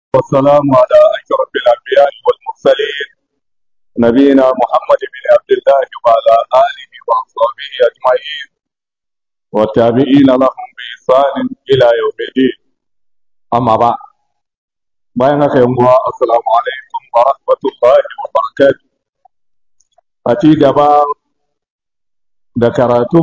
والسلام على أشرف الأنبياء والمرسلين نبينا محمد بن عبد الله وعلى آله وأصحابه أجمعين والتابعين لهم بإحسان إلى يوم الدين. أما بعد بينك يوم السلام عليكم ورحمة الله وبركاته. أتي جبا ذكرتم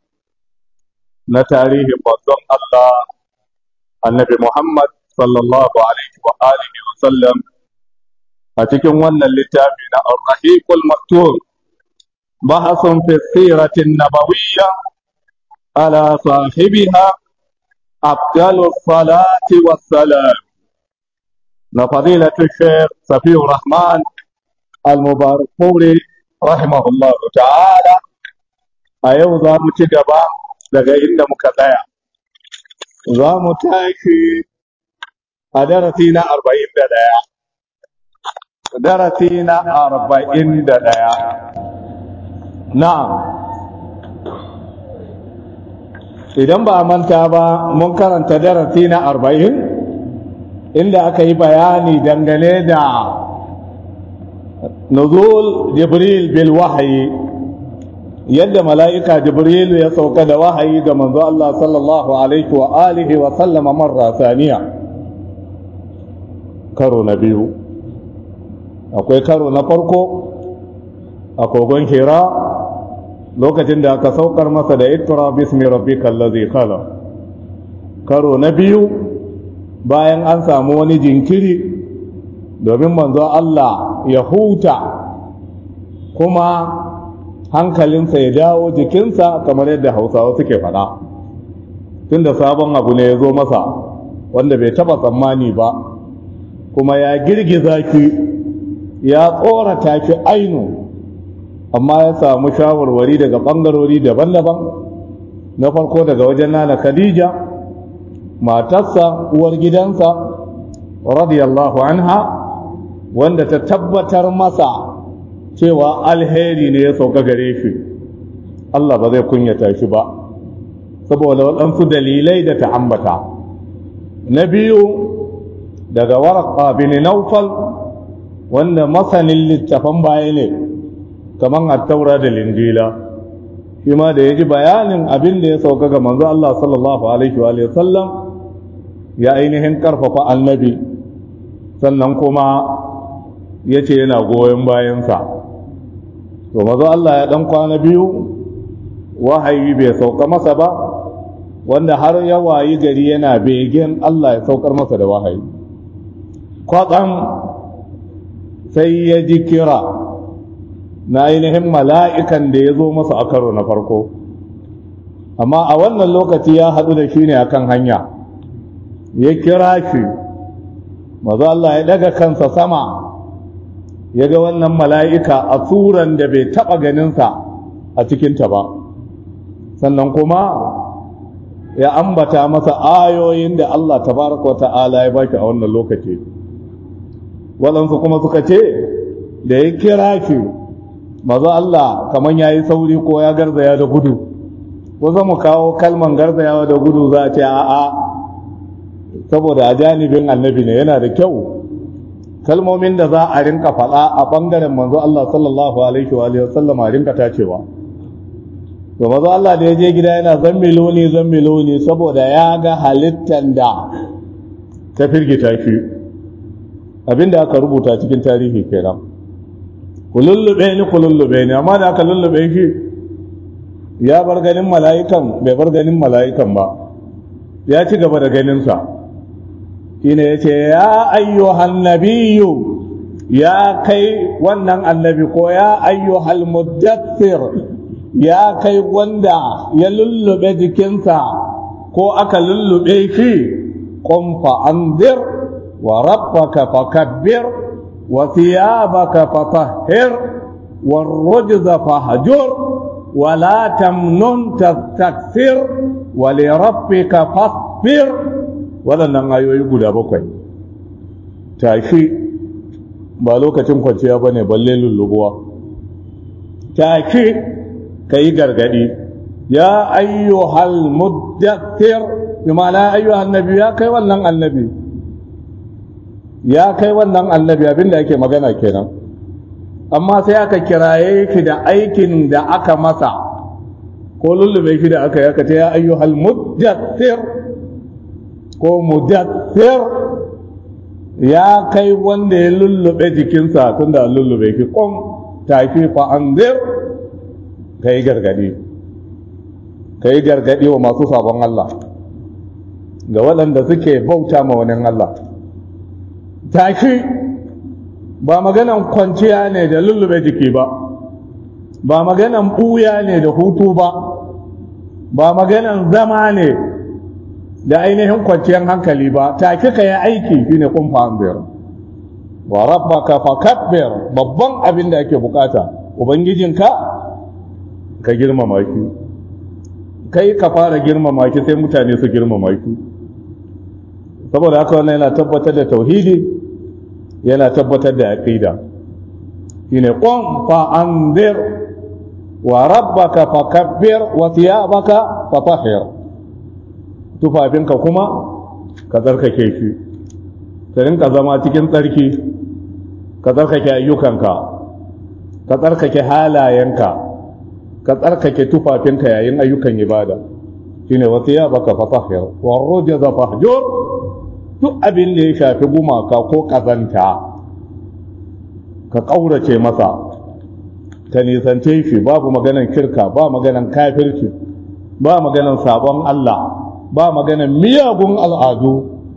نتاريه بصم الله النبي محمد sallallahu alaihi wa alihi wa sallam a cikin wannan littafi na Ar-Rahiqul Maktum bahasun fi siratin nabawiyya ala sahibiha afdalus salati wassalam na fadilatu Sheikh Safiur Rahman Al-Mubarakpuri rahimahullahu ta'ala. A yau za mu ci gaba daga inda muka tsaya, za mu tashi a darasi na 41. Na'am, idan ba a manta ba mun karanta darasi na 40 inda aka yi bayani dangane da nuzul Jibril bil wahyi, yadda mala'ika Jibril ya sauka da wahayi ga manzo Allah sallallahu alaihi wa alihi wa sallama marra saniya. Karo na biyu, akwai karo na farko a kogon Hira lokacin da aka saukar masa da ikra bismi rabbikal ladhi khalaq. Karo na biyu bayan an samu wani jinkiri domin manzo Allah ya huta kuma hankalinsa ya dawo jikinsa, kamar yadda Hausawa suke faɗa, tunda sabon abu ne ya zo masa wanda bai taɓa tsammani ba, kuma ya girgiza ki, ya tsorata ki ainu, amma ya samu shawarwari daga ɓangarori daban-daban. Na farko daga wajen nana Khadija, matarsa, uwar gidansa radiyallahu anha, wanda ta tabbatar masa cewa alheri ne ya sauka gare shi, Allah ba zai kunyata shi ba saboda waɗansu dalilai da ta ambata. Na biyu daga Warqa bin Nawfal, wanda masanin littafan baya ne kaman at-Taura da Linjila, shi ma da yaji bayanin abin da ya sauka ga manzo Allah sallallahu alaihi wa sallam, ya ainihin karfafa annabi, sannan kuma yace yana goyon bayansa. To manzo Allah ya dan kwana biyu wahayi bai sauka masa ba, wanda har ya wayi gari yana begen Allah ya saukar masa da wahayi. Kwatsam sai ya ji kira na ainihin mala'ikan da ya zo masa a karo na farko, amma a wannan lokaci ya haɗu da shi ne a kan hanya. Ya kira shi, maza Allah ya daga kansa sama, ya ga wannan mala'ika a tsuran da bai taɓa ganinsa a cikinta ba, sannan kuma ya ambata masa ayoyin da Allah tabaraka wa ta'ala ya baki a wannan lokaci. Waɗansu kuma suka ce da ya kira shi, maza Allah kamar ya yi sauri ko ya garzaya da gudu. Kusa mu kawo kalman garzayawa da gudu za a ce a'a, saboda a janibin annabi ne, yana da kyau kalmomin da za a rinka faɗa a ɓangaren manzo Allah sallallahu alaihi wa sallam a rinka tacewa. To maza Allah da ya je gida yana zammiloni saboda ya ga halittan da ta firgita shi, abinda aka rubuta cikin tarihi kenan. Ku lullube ni, amma da aka lullube shi ya bar ganin mala'ikan, bai bar ganin mala'ikan ba, ya ci gaba da ganinsa. Shine ya ce, ya ayyuhan nabiyyu, ya kai wannan annabi, ko ya ayyuhal muddathir, ya kai wanda ya lullube jikinsa ko aka lullube shi, qum fa anzir wa rabbaka fakabbir wa thiyabaka fatahhir war rujza fahjur wa la tamnun tastakthir wa li rabbika fasbir. Waɗannan ayoyi guda 7. Tashi, ba lokacin kwanciya bane balle lullubuwa. Tashi kai gargadi, ya ayyuhal muddathir, bi ma'ana ayyuhan nabi, ya kai wannan annabi ya kai wannan annabi abinda ake magana kenan, amma sai aka kiraye shi da aikin da aka masa ko lullube shi da aka yi aka ce ya ayyuhal muddathir ko mudaththir, ya kai wanda ya lullube jikinsa tunda lullube shi qum tafi fa anzir, kai gargadi wa masu sabon Allah, ga waɗanda suke bauta ma wani Allah. Tashi ba maganan kwanciya ne da lullube jiki ba maganan buya ne da hutu ba maganan zama ne da ainihin kwanciyar hankali ba. Tashi ka yi aiki shine kun fa'anzir wa rabbaka fakabbir, babban abin da ake bukata ubangijinka ka girmama shi, kai ka fara girmama shi sai mutane su girmama shi. Saboda haka wannan yana tabbatar da tauhidi, yana tabbatar da aqida. Shine qum fa anzir wa rabbaka fakabbir wa thiyabaka fatahhir, tufafinka kuma ka tsarkake shi, ka rinka zama cikin tsarki, ka tsarkake ayyukanka, ka tsarkake halayenka, ka tsarkake tufafinka yayin ayyukan ibada. Shine wa thiyabaka fatahhir wa rujza fahjur, duk abin da ya shafi gumaka ko kazanta ka ƙaurace masa, ka nisance shi. Babu maganan shirka, ba maganan kafirci, ba maganan sabon Allah, ba maganan miyagun al'adu,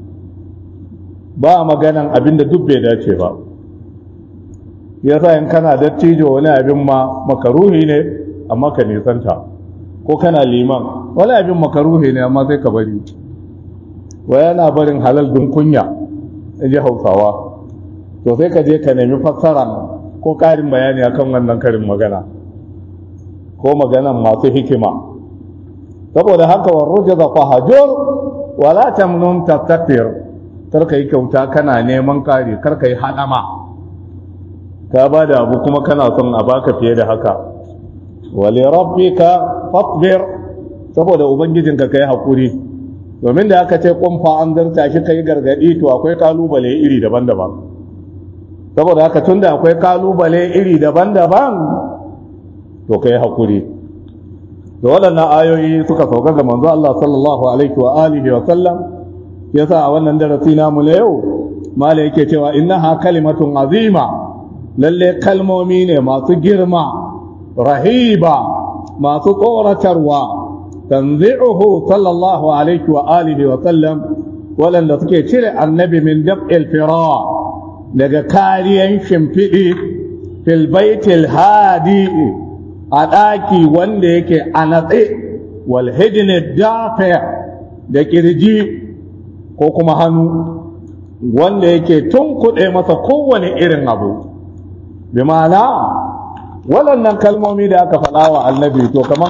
ba maganan abin da duk bai dace ba. Yasa in kana dattijo wani abin ma makaruhi ne amma ka nisanta, ko kana liman wani abin makaruhi ne amma sai ka bari. Wa yana barin halal dun kunya, in ji Hausawa. To sai ka je ka nemi fassara ko ƙarin bayani akan wannan karin magana ko maganan masu hikima. Saboda haka wa rujza fahjur wa la tamnun tastakbir, kar ka yi kyauta kana neman kare, kar ka yi hadama ka ba da abu kuma kana son a baka fiye da haka. Wa li rabbika fasbir, saboda ubangijinka kai hakuri. Domin da aka ce kumfa an zarta shi kai gargadi, to akwai kalubale iri daban-daban. Saboda haka tunda akwai kalubale iri daban-daban, to kai hakuri. Da waɗannan ayoyi suka sauka ga manzo Allah sallallahu alaihi wa alihi wa sallam. Yasa a wannan darasi namu na yau mala yake cewa innaha kalimatun azima, lalle kalmomi ne masu girma, rahiba, masu tsoratarwa. tanzi'uhu sallallahu alaihi wa alihi wa sallam, waɗanda suke cire annabi min dab'il fira, daga kariyan shimfiɗi, fil baitil hadi, a ɗaki wanda yake a natse, wal hijni dafi, da kirji ko kuma hannu wanda yake tunkuɗe masa kowane irin abu. Bi ma'ana waɗannan kalmomi da aka faɗa wa annabi, to kamar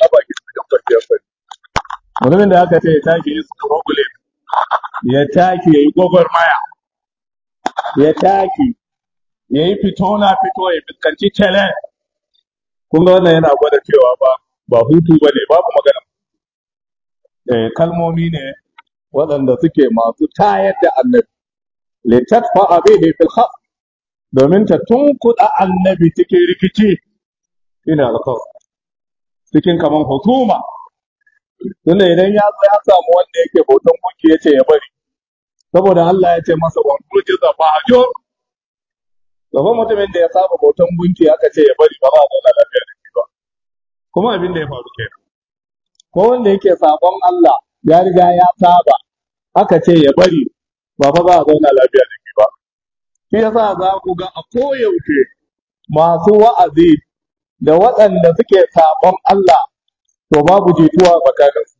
mutumin da aka ce ya take yi problem, ya take ya yi gwagwarmaya, ya take ya yi fito na fito, ya fuskanci challenge. Kun ga wannan yana gwada cewa ba hutu ba ne, babu magana. Kalmomi ne waɗanda suke masu tayar da annabi, litatfa bihi fil khaf, domin ta tunkuɗa annabi cikin rikici, ina alƙawar cikin kaman hukuma. Tunda idan ya zo ya samu wanda yake bautan gunki ya ce ya bari, saboda Allah ya ce masa wa rujiza fahjur. Gaba mutumin da ya saba bautan gunki aka ce ya bari, ba za a zauna lafiya da shi ba. Kuma abin da ya faru kenan. Ko wanda yake sabon Allah ya riga ya saba, aka ce ya bari, ba fa za a zauna lafiya da shi ba. Shi yasa za ku ga a koyaushe masu wa'azi da waɗanda suke sabon Allah, to babu jituwa tsakaninsu.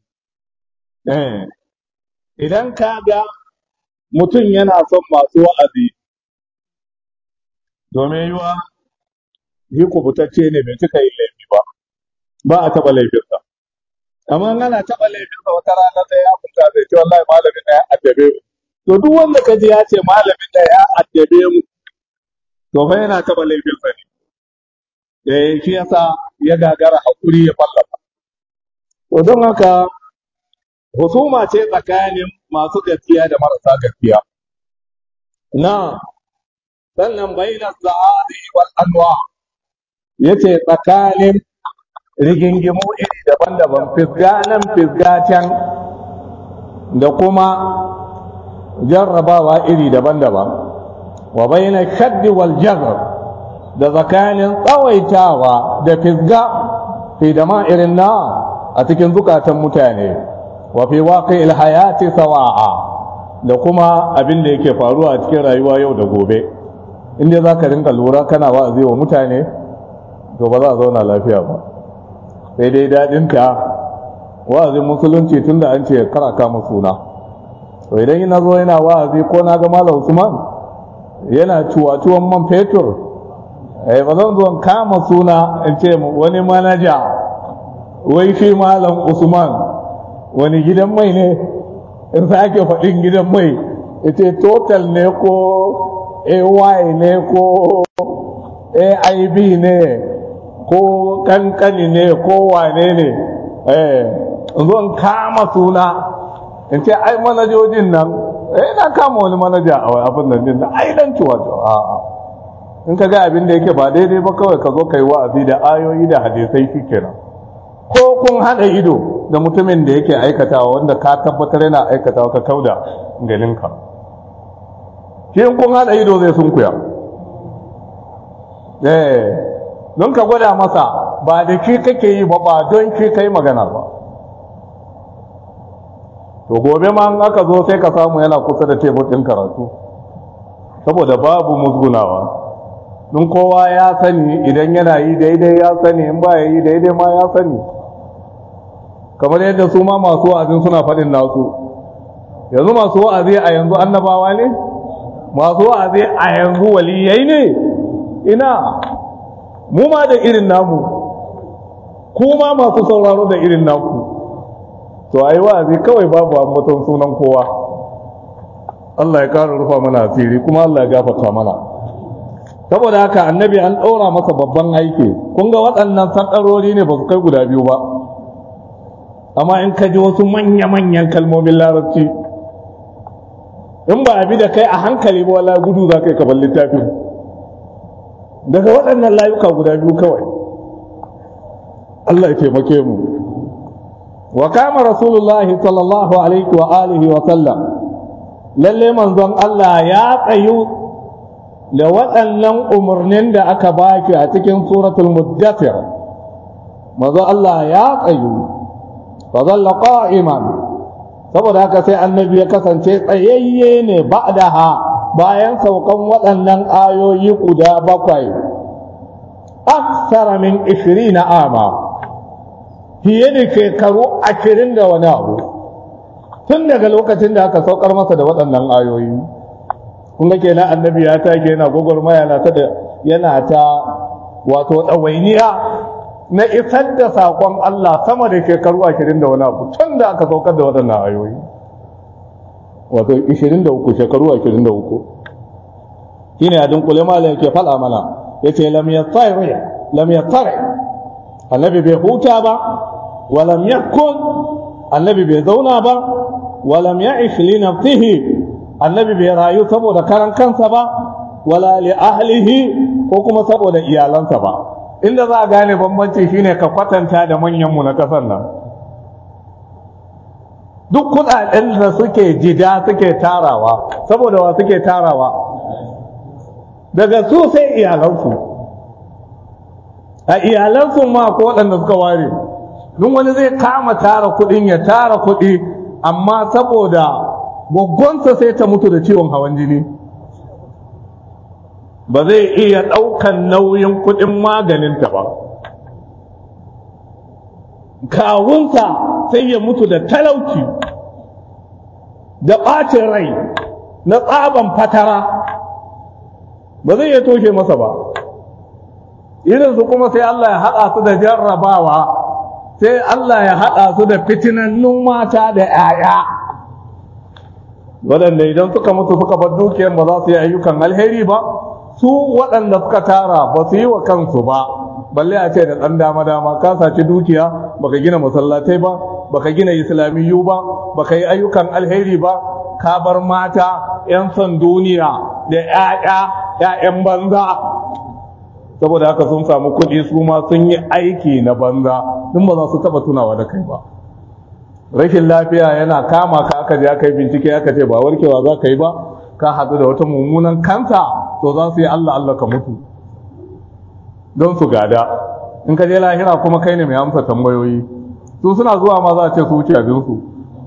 Idan ka ga mutum yana son masu wa'azi, domin yiwa yi kubutacce ne bai cika yin laifi ba a taɓa laifinsa. Amma ana taɓa laifinsa wata rana sai ya fita zai ce wallahi malamin ɗaya addabe mu. To duk wanda ka ji ya ce malamin ɗaya addabe mu, to fa yana taɓa laifinsa ne. Shi yasa ya gagara hakuri ya fallafa. To don haka husuma ce tsakanin masu gaskiya da marasa gaskiya. na sannan baina sa'adi wal anwa yace tsakanin rigingimu iri daban-daban fisga nan fisga can da kuma jarrabawa iri daban-daban wa baina shaddi wal jazr da tsakanin tsawaitawa da fisga fi irin na a cikin zukatan mutane wa fi waqi'il hayati sawa'a da kuma abin da yake faruwa a cikin rayuwa yau da gobe inda zaka rinka lura kana wa'azi wa mutane to ba za a zauna lafiya ba sai dai dadinta wa'azin musulunci tunda an ce karaka mu suna to idan ina zo yana wa'azi ko na ga Malam Usman yana cuwa-cuwan man fetur ba zan zo kama suna in ce wani manaja wai shi Malam Usman wani gidan mai ne in sake faɗin gidan mai ita total ne ko ay ne ko aib ne ko kankani ne ko wane ne zon kama suna in ce ai manajojin nan ina kama wani manaja a abin nan din ai dan ciwa a'a in ka ga abin da yake ba daidai ba kawai ka zo kai wa'azi da ayoyi da hadisai shikenan ko kun hada ido da mutumin da yake aikatawa wanda ka tabbatar yana aikatawa ka kauda ganinka shi in kun hada ido zai sunkuya don ka gwada masa ba da shi kake yi ba don shi kai magana ba to gobe ma in aka zo sai ka samu yana kusa da tebur ɗin karatu saboda babu musgunawa don kowa ya sani idan yana yi daidai ya sani in ba ya yi daidai ma ya sani kamar yadda su ma masu wa'azin suna faɗin nasu yanzu masu wa'azi a yanzu annabawa ne masu wa'azi a yanzu waliyai ne ina mu ma da irin namu kuma masu sauraro da irin naku to ayi wa'azi kawai babu ambaton sunan kowa Allah ya ƙara rufa mana asiri kuma Allah ya gafarta mana saboda haka annabi an ɗaura masa babban aiki kun ga waɗannan sandarori ne ba su kai guda biyu ba amma in ka ji wasu manya-manyan kalmomin larabci in ba a bi da kai a hankali ba wala gudu za ka yi kaban littafin daga waɗannan layuka guda biyu kawai Allah ya taimake mu wa kama rasulullahi sallallahu alaihi wa alihi wa sallam lalle manzon Allah ya tsayu da waɗannan umarnin da aka baki a cikin suratul muddathir manzon Allah ya tsayu fa zalla qa'iman saboda haka sai annabi ya kasance tsayayye ne ba'daha bayan saukan waɗannan ayoyi guda 7 aksara min 20 ama fiye da shekaru 20 da wani abu tun daga lokacin da aka saukar masa da waɗannan ayoyi kun ga kenan annabi ya take yana gogormaya yana ta wato ɗawainiya na isar da saƙon Allah sama da shekaru 20 da wani abu tun da aka saukar da waɗannan ayoyi wato 23 shekaru 23 shine a dunkule malam yake faɗa mana yace lam yattari annabi bai huta ba walam yakun annabi bai zauna ba walam ya'ish li nafsihi annabi bai rayu saboda karan kansa ba wala li ahlihi ko kuma saboda iyalansa ba inda za a gane bambanci shine ka kwatanta da manyan mu na kasar nan duk kudaden da suke jida suke tarawa saboda wa suke tarawa daga su sai iyalansu a iyalansu ma ko waɗanda suka ware duk wani zai kama tara kuɗin ya tara kuɗi amma saboda gwaggonsa sai ta mutu da ciwon hawan jini ba zai iya ɗaukan nauyin kuɗin maganinta ba kawunsa sai ya mutu da talauci da ɓacin rai na tsaban fatara ba zai iya toshe masa ba irinsu kuma sai Allah ya haɗa su da jarrabawa sai Allah ya haɗa su da fitinannun mata da 'ya'ya waɗanda idan suka mutu suka bar dukiyar ba za su yi ayyukan alheri ba su waɗanda suka tara ba su yi wa kansu ba balle a ce da ɗan dama-dama ka saci dukiya baka gina masallatai ba baka gina islamiyyu ba baka yi ayyukan alheri ba ka bar mata 'yan son duniya da 'ya'yan banza, saboda haka sun samu kuɗi su ma sun yi aiki na banza, sun ba za su taɓa tunawa da kai ba. Rashin lafiya yana kama ka aka je aka yi bincike aka ce ba warkewa za ka yi ba, ka haɗu da wata mummunan kansa, to za su yi Allah Allah ka mutu don su gada. In ka je lahira kuma kai ne mai amsa tambayoyi, su suna zuwa ma za a ce su wuce abinsu.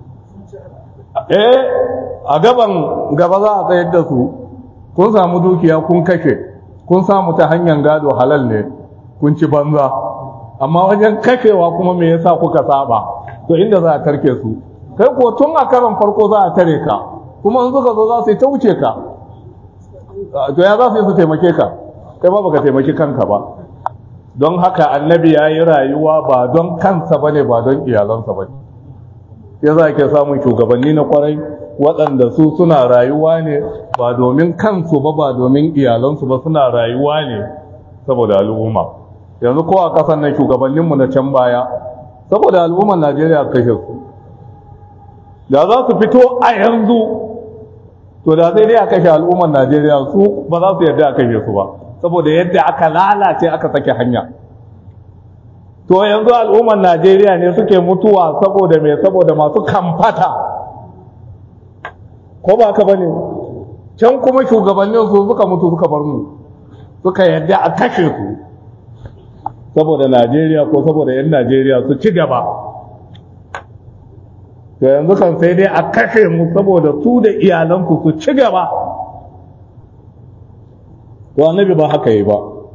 A gaba za a tsayar da su, kun samu dukiya kun kashe, kun samu ta hanyar gado halal ne, kun ci banza, amma wajen kashewa kuma me yasa kuka saba, to inda za a tarke su. Kai ko tun a karon farko za a tare ka, kuma in suka zo za su yi ta wuce ka, to ya za su yi su taimake ka, kai ma baka taimaki kanka ba. Don haka annabi ya yi rayuwa ba don kansa ba ne, ba don iyalansa ba ne. Ya za ke samun shugabanni na kwarai waɗanda su suna rayuwa ne ba domin kansu ba domin iyalansu ba, suna rayuwa ne saboda al'umma. Yanzu ko a ƙasar nan shugabanninmu na can baya saboda al'ummar Najeriya kashe su, da za su fito a yanzu to da sai dai a kashe al'ummar Najeriya, su ba za su yarda a kashe su ba saboda yadda aka lalace aka sake hanya. To yanzu al'ummar Najeriya ne suke mutuwa saboda me? Saboda masu kamfata, ko ba ka bane? Can kuma shugabannin su suka mutu suka bar mu, suka yarda a kashe su saboda Najeriya ko saboda 'yan Najeriya su ci gaba. To yanzu kan sai dai a kashe mu saboda su da iyalanku su ci gaba. To annabi ba haka yi ba.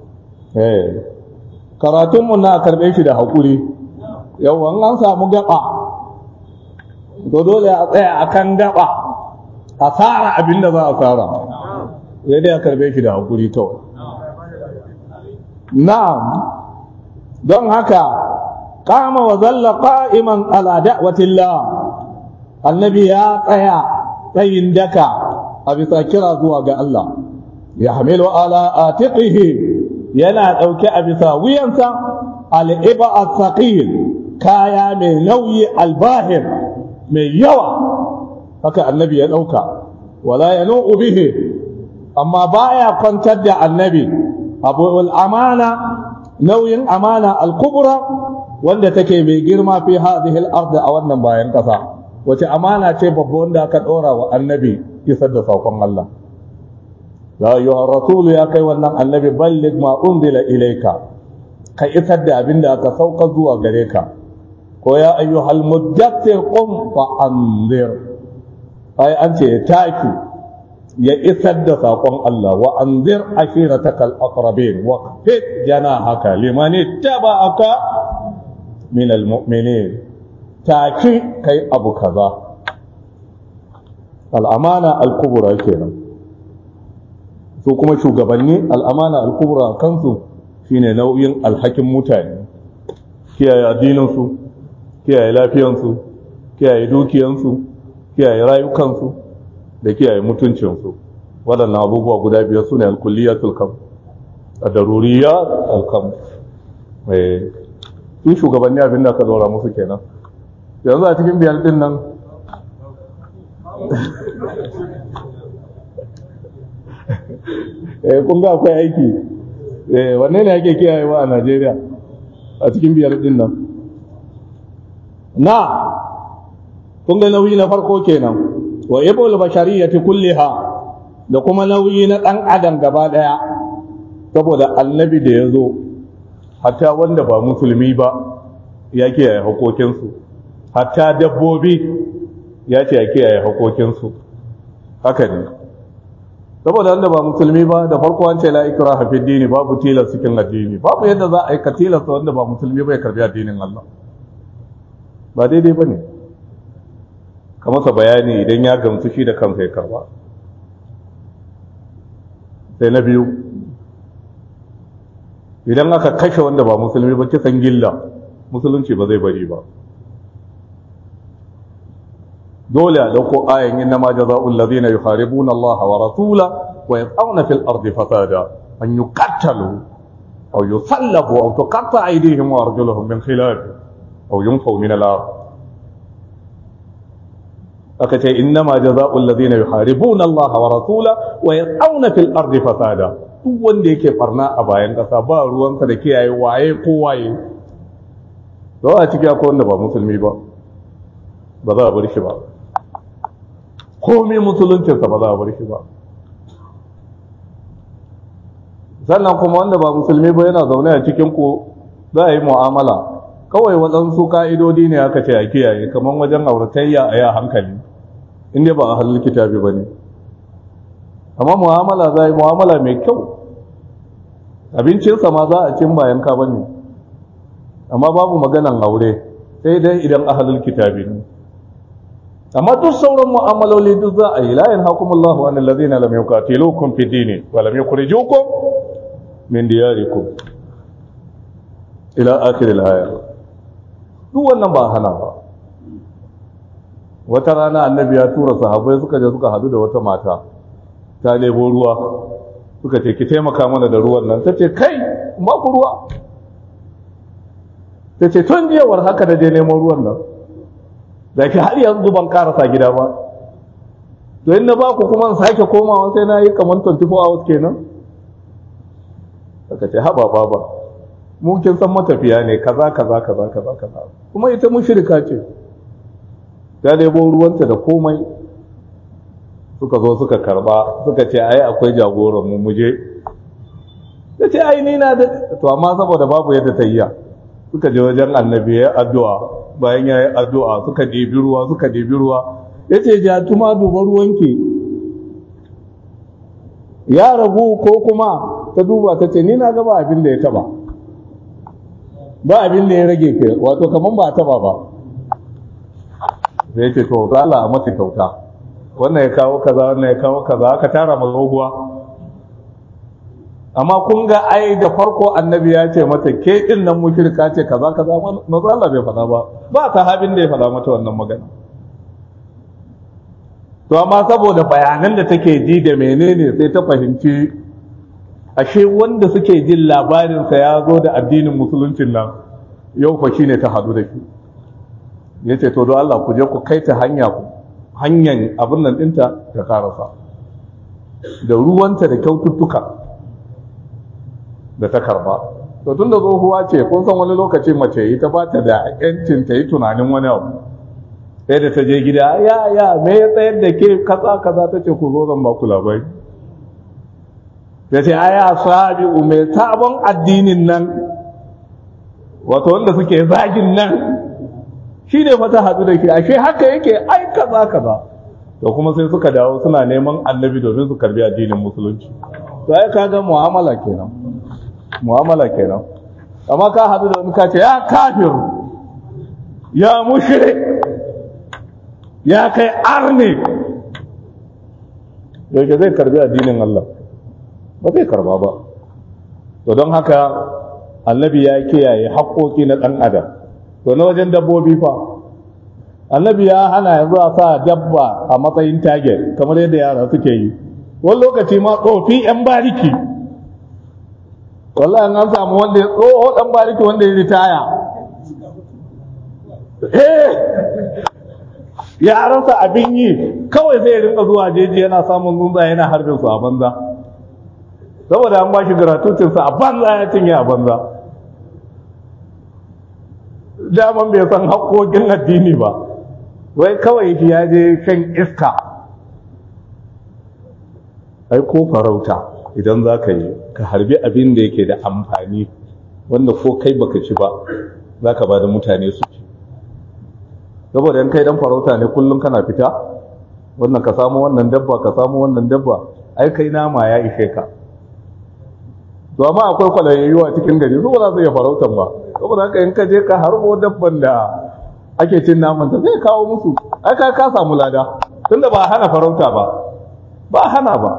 Karatunmu na karɓe shi da haƙuri. Yawon an samu gaba, to dole a tsaya a kan gaba, a tsara abin da za a tsara. Sai dai a karɓe shi da haƙuri kawai. Na'am, don haka kama wa zalla qa'iman ala da'watillah, annabi ya tsaya tsayin daka a bisa kira zuwa ga Allah. Ya hamilu ala atiqihi, yana dauke a bisa wuyansa al-iba as-saqil, kaya mai nauyi al-bahir mai yawa, haka annabi ya dauka. Wala yanu'u bihi, amma baya kwantar da annabi abul amana, nauyin amana al-kubra wanda take mai girma fi hadhihi al-ard, a wannan bayan kasa. Wace amana ce babba wanda aka dora wa annabi isar da sakon Allah. Ya ayyuhar rasul, ya kai wannan annabi, balligh ma unzila ilayka, ka isar da abinda aka sauka zuwa gare ka. Ko ya ayyuhal muddathir qum fa anzir, ai an ce taki ya isar da sakon Allah. Wa anzir ashiratakal aqrabin wa qfid janahaka liman ittaba'aka min almu'minin, taki kai abu kaza. Al'amana al-kubra kenan. Su kuma shugabanni al'amana al-kubra kansu shine nau'in alhakin mutane, kiyaye addininsu, kiyaye lafiyansu, kiyaye dukiyansu, kiyaye rayukansu da kiyaye mutuncinsu. Waɗannan abubuwa guda biyar su ne al-kulliyatul kam, ad-daruriyat al-kam. Su shugabanni abin da aka dora musu kenan. Yanzu a cikin biyar din nan kun ga akwai aiki. Wanne ne ake kiyayewa a Najeriya a cikin biyar din nan? Kun ga nauyi na farko kenan, wa ibul bashariyati kulliha, da kuma nauyi na dan adam gaba daya. Saboda annabi da ya zo, hatta wanda ba musulmi ba ya kiyaye hakokinsu, hatta dabbobi ya ce ya kiyaye hakokinsu. Haka ne. Saboda wanda ba musulmi ba, da farko an ce la ikraha fi dini, babu tilas cikin addini. Babu yadda za a yi ka tilasta wanda ba musulmi ba ya karbi addinin Allah. Ba daidai ba ne. Ka masa bayani idan ya gamsu shi da kansa ya karba. Sai na biyu, idan aka kashe wanda ba musulmi ba kisan gilla, musulunci ba zai bari ba. dole a dauko ayan inna ma jazaa'ul ladina yuharibuna Allah wa rasula wa yas'una fil ardi fasada an yuqattalu aw yusallabu aw tuqatta aydihim wa arjuluhum min khilaf aw yunfaw min al-ard. aka ce innama jazaa'ul ladina yuharibuna Allah wa rasula wa yas'auna fil ardi fasada. Duk wanda yake barna a bayan kasa ba ruwansa da kiyaye waye ko waye. To a ciki akwai wanda ba musulmi ba za a bar shi ba. Komai musuluncinsa ba za a bar shi ba. Sannan kuma wanda ba musulmi ba yana zaune a cikin ku za a yi mu'amala. Kawai waɗansu ka'idodi ne aka ce a kiyaye, kamar wajen auratayya a yi hankali, inda ba a halin kitabi ba ne. Amma mu'amala za a yi mu'amala mai kyau, abincinsa ma za a cin bayan ka ba ne, amma babu maganan aure, sai dai idan a halin kitabi ne. Amma duk sauran mu'amaloli duk za a yi, la yanhakumullahu anil ladina lam yuqatilukum fi dini wa lam yukhrijukum min diyarikum ila akhir al-ayah. Duk wannan ba hana ba. Wata rana annabi ya tura sahabbai suka je suka hadu da wata mata ta lebo ruwa, suka ce ki taimaka mana da ruwan nan. Tace kai ba ku ruwa. Tace tun jiyawar haka da je neman ruwan nan, da ki har yanzu ban karasa gida ba. To in na ba ku kuma sake komawa sai na yi kamar 24 hours kenan. Suka ce haba baba, mu kin san matafiya ne kaza kuma ita mushrika ce. Ta lebo ruwanta da komai, suka zo suka karba, suka ce ai akwai jagoran mu muje. Ta ce ai ni na da, to amma saboda babu yadda ta yi, suka je wajen annabi ya addu'a. Bayan ya yi addu'a suka debi ruwa, ya ce ja tuma duba ruwanki ya ragu ko kuma ta duba ta ce ni na gaba abin da ya taba, ba abin da ya rage ke, wato kaman ba taba ba. Zai ce to ga Allah a masa kyauta, wannan ya kawo kaza aka tara mazoguwa. Amma kun ga ai da farko annabi ya ce mata ke din nan mushrika ce kaza manzo Allah bai faɗa ba sahabin da ya faɗa mata wannan magana. To amma saboda bayanan da take ji da menene sai ta fahimci ashe wanda suke jin labarinsa ya zo da addinin musuluncin nan yau fa shine ta hadu da shi. Yace to don Allah ku je ku kai ta hanyar abin nan dinta ta karasa da ruwanta da kyaututtuka da ta karba. To tunda tsohuwa ce, kun san wani lokaci mace ita ba ta da yancin ta yi tunanin wani abu. Sai da ta je gida ya me ya tsayar da ke kaza ta ce ku zo zan ba ku labari. Ya ce aya sabi'u mai sabon addinin nan, wato wanda suke zagin nan shi ne fata haɗu da ke, ashe haka yake ai kaza. To kuma sai suka dawo suna neman annabi domin su karbi addinin musulunci. To ai kaga mu'amala kenan. Amma ka haɗu da wani ka ce ya kafir, ya mushrik, ya kai arne, yake zai karbi addinin Allah? Ba zai karba ba. To don haka annabi ya kiyaye haƙoƙi na ɗan adam. To na wajen dabbobi fa, annabi ya hana yanzu a sa dabba a matsayin target kamar yadda yara suke yi. Wani lokaci ma tsofi 'yan bariki, wallahi an samu wanda ya tsoho ɗan bariki wanda ya ritaya, ya rasa abin yi, kawai zai rinka zuwa jeji yana samun tsuntsaye yana harbin su a banza, saboda an ba shi gratuitinsa a banza ya cinye a banza. Daman bai san haƙoƙin addini ba, wai kawai ya je kan iska. Ai ko farauta idan za ka yi, ka harbi abin da yake da amfani, wanda ko kai baka ci ba za ka ba da mutane su ci. Saboda in kai dan farauta ne kullum kana fita, wannan ka samu wannan dabba, ai kai nama ya ishe ka. To amma akwai kwalayayyu a cikin gari, su ba za su iya farautan ba. Saboda haka in ka je ka harbo dabban da ake cin naman ta zai kawo musu, ai ka samu lada, tunda ba hana farauta ba hana ba.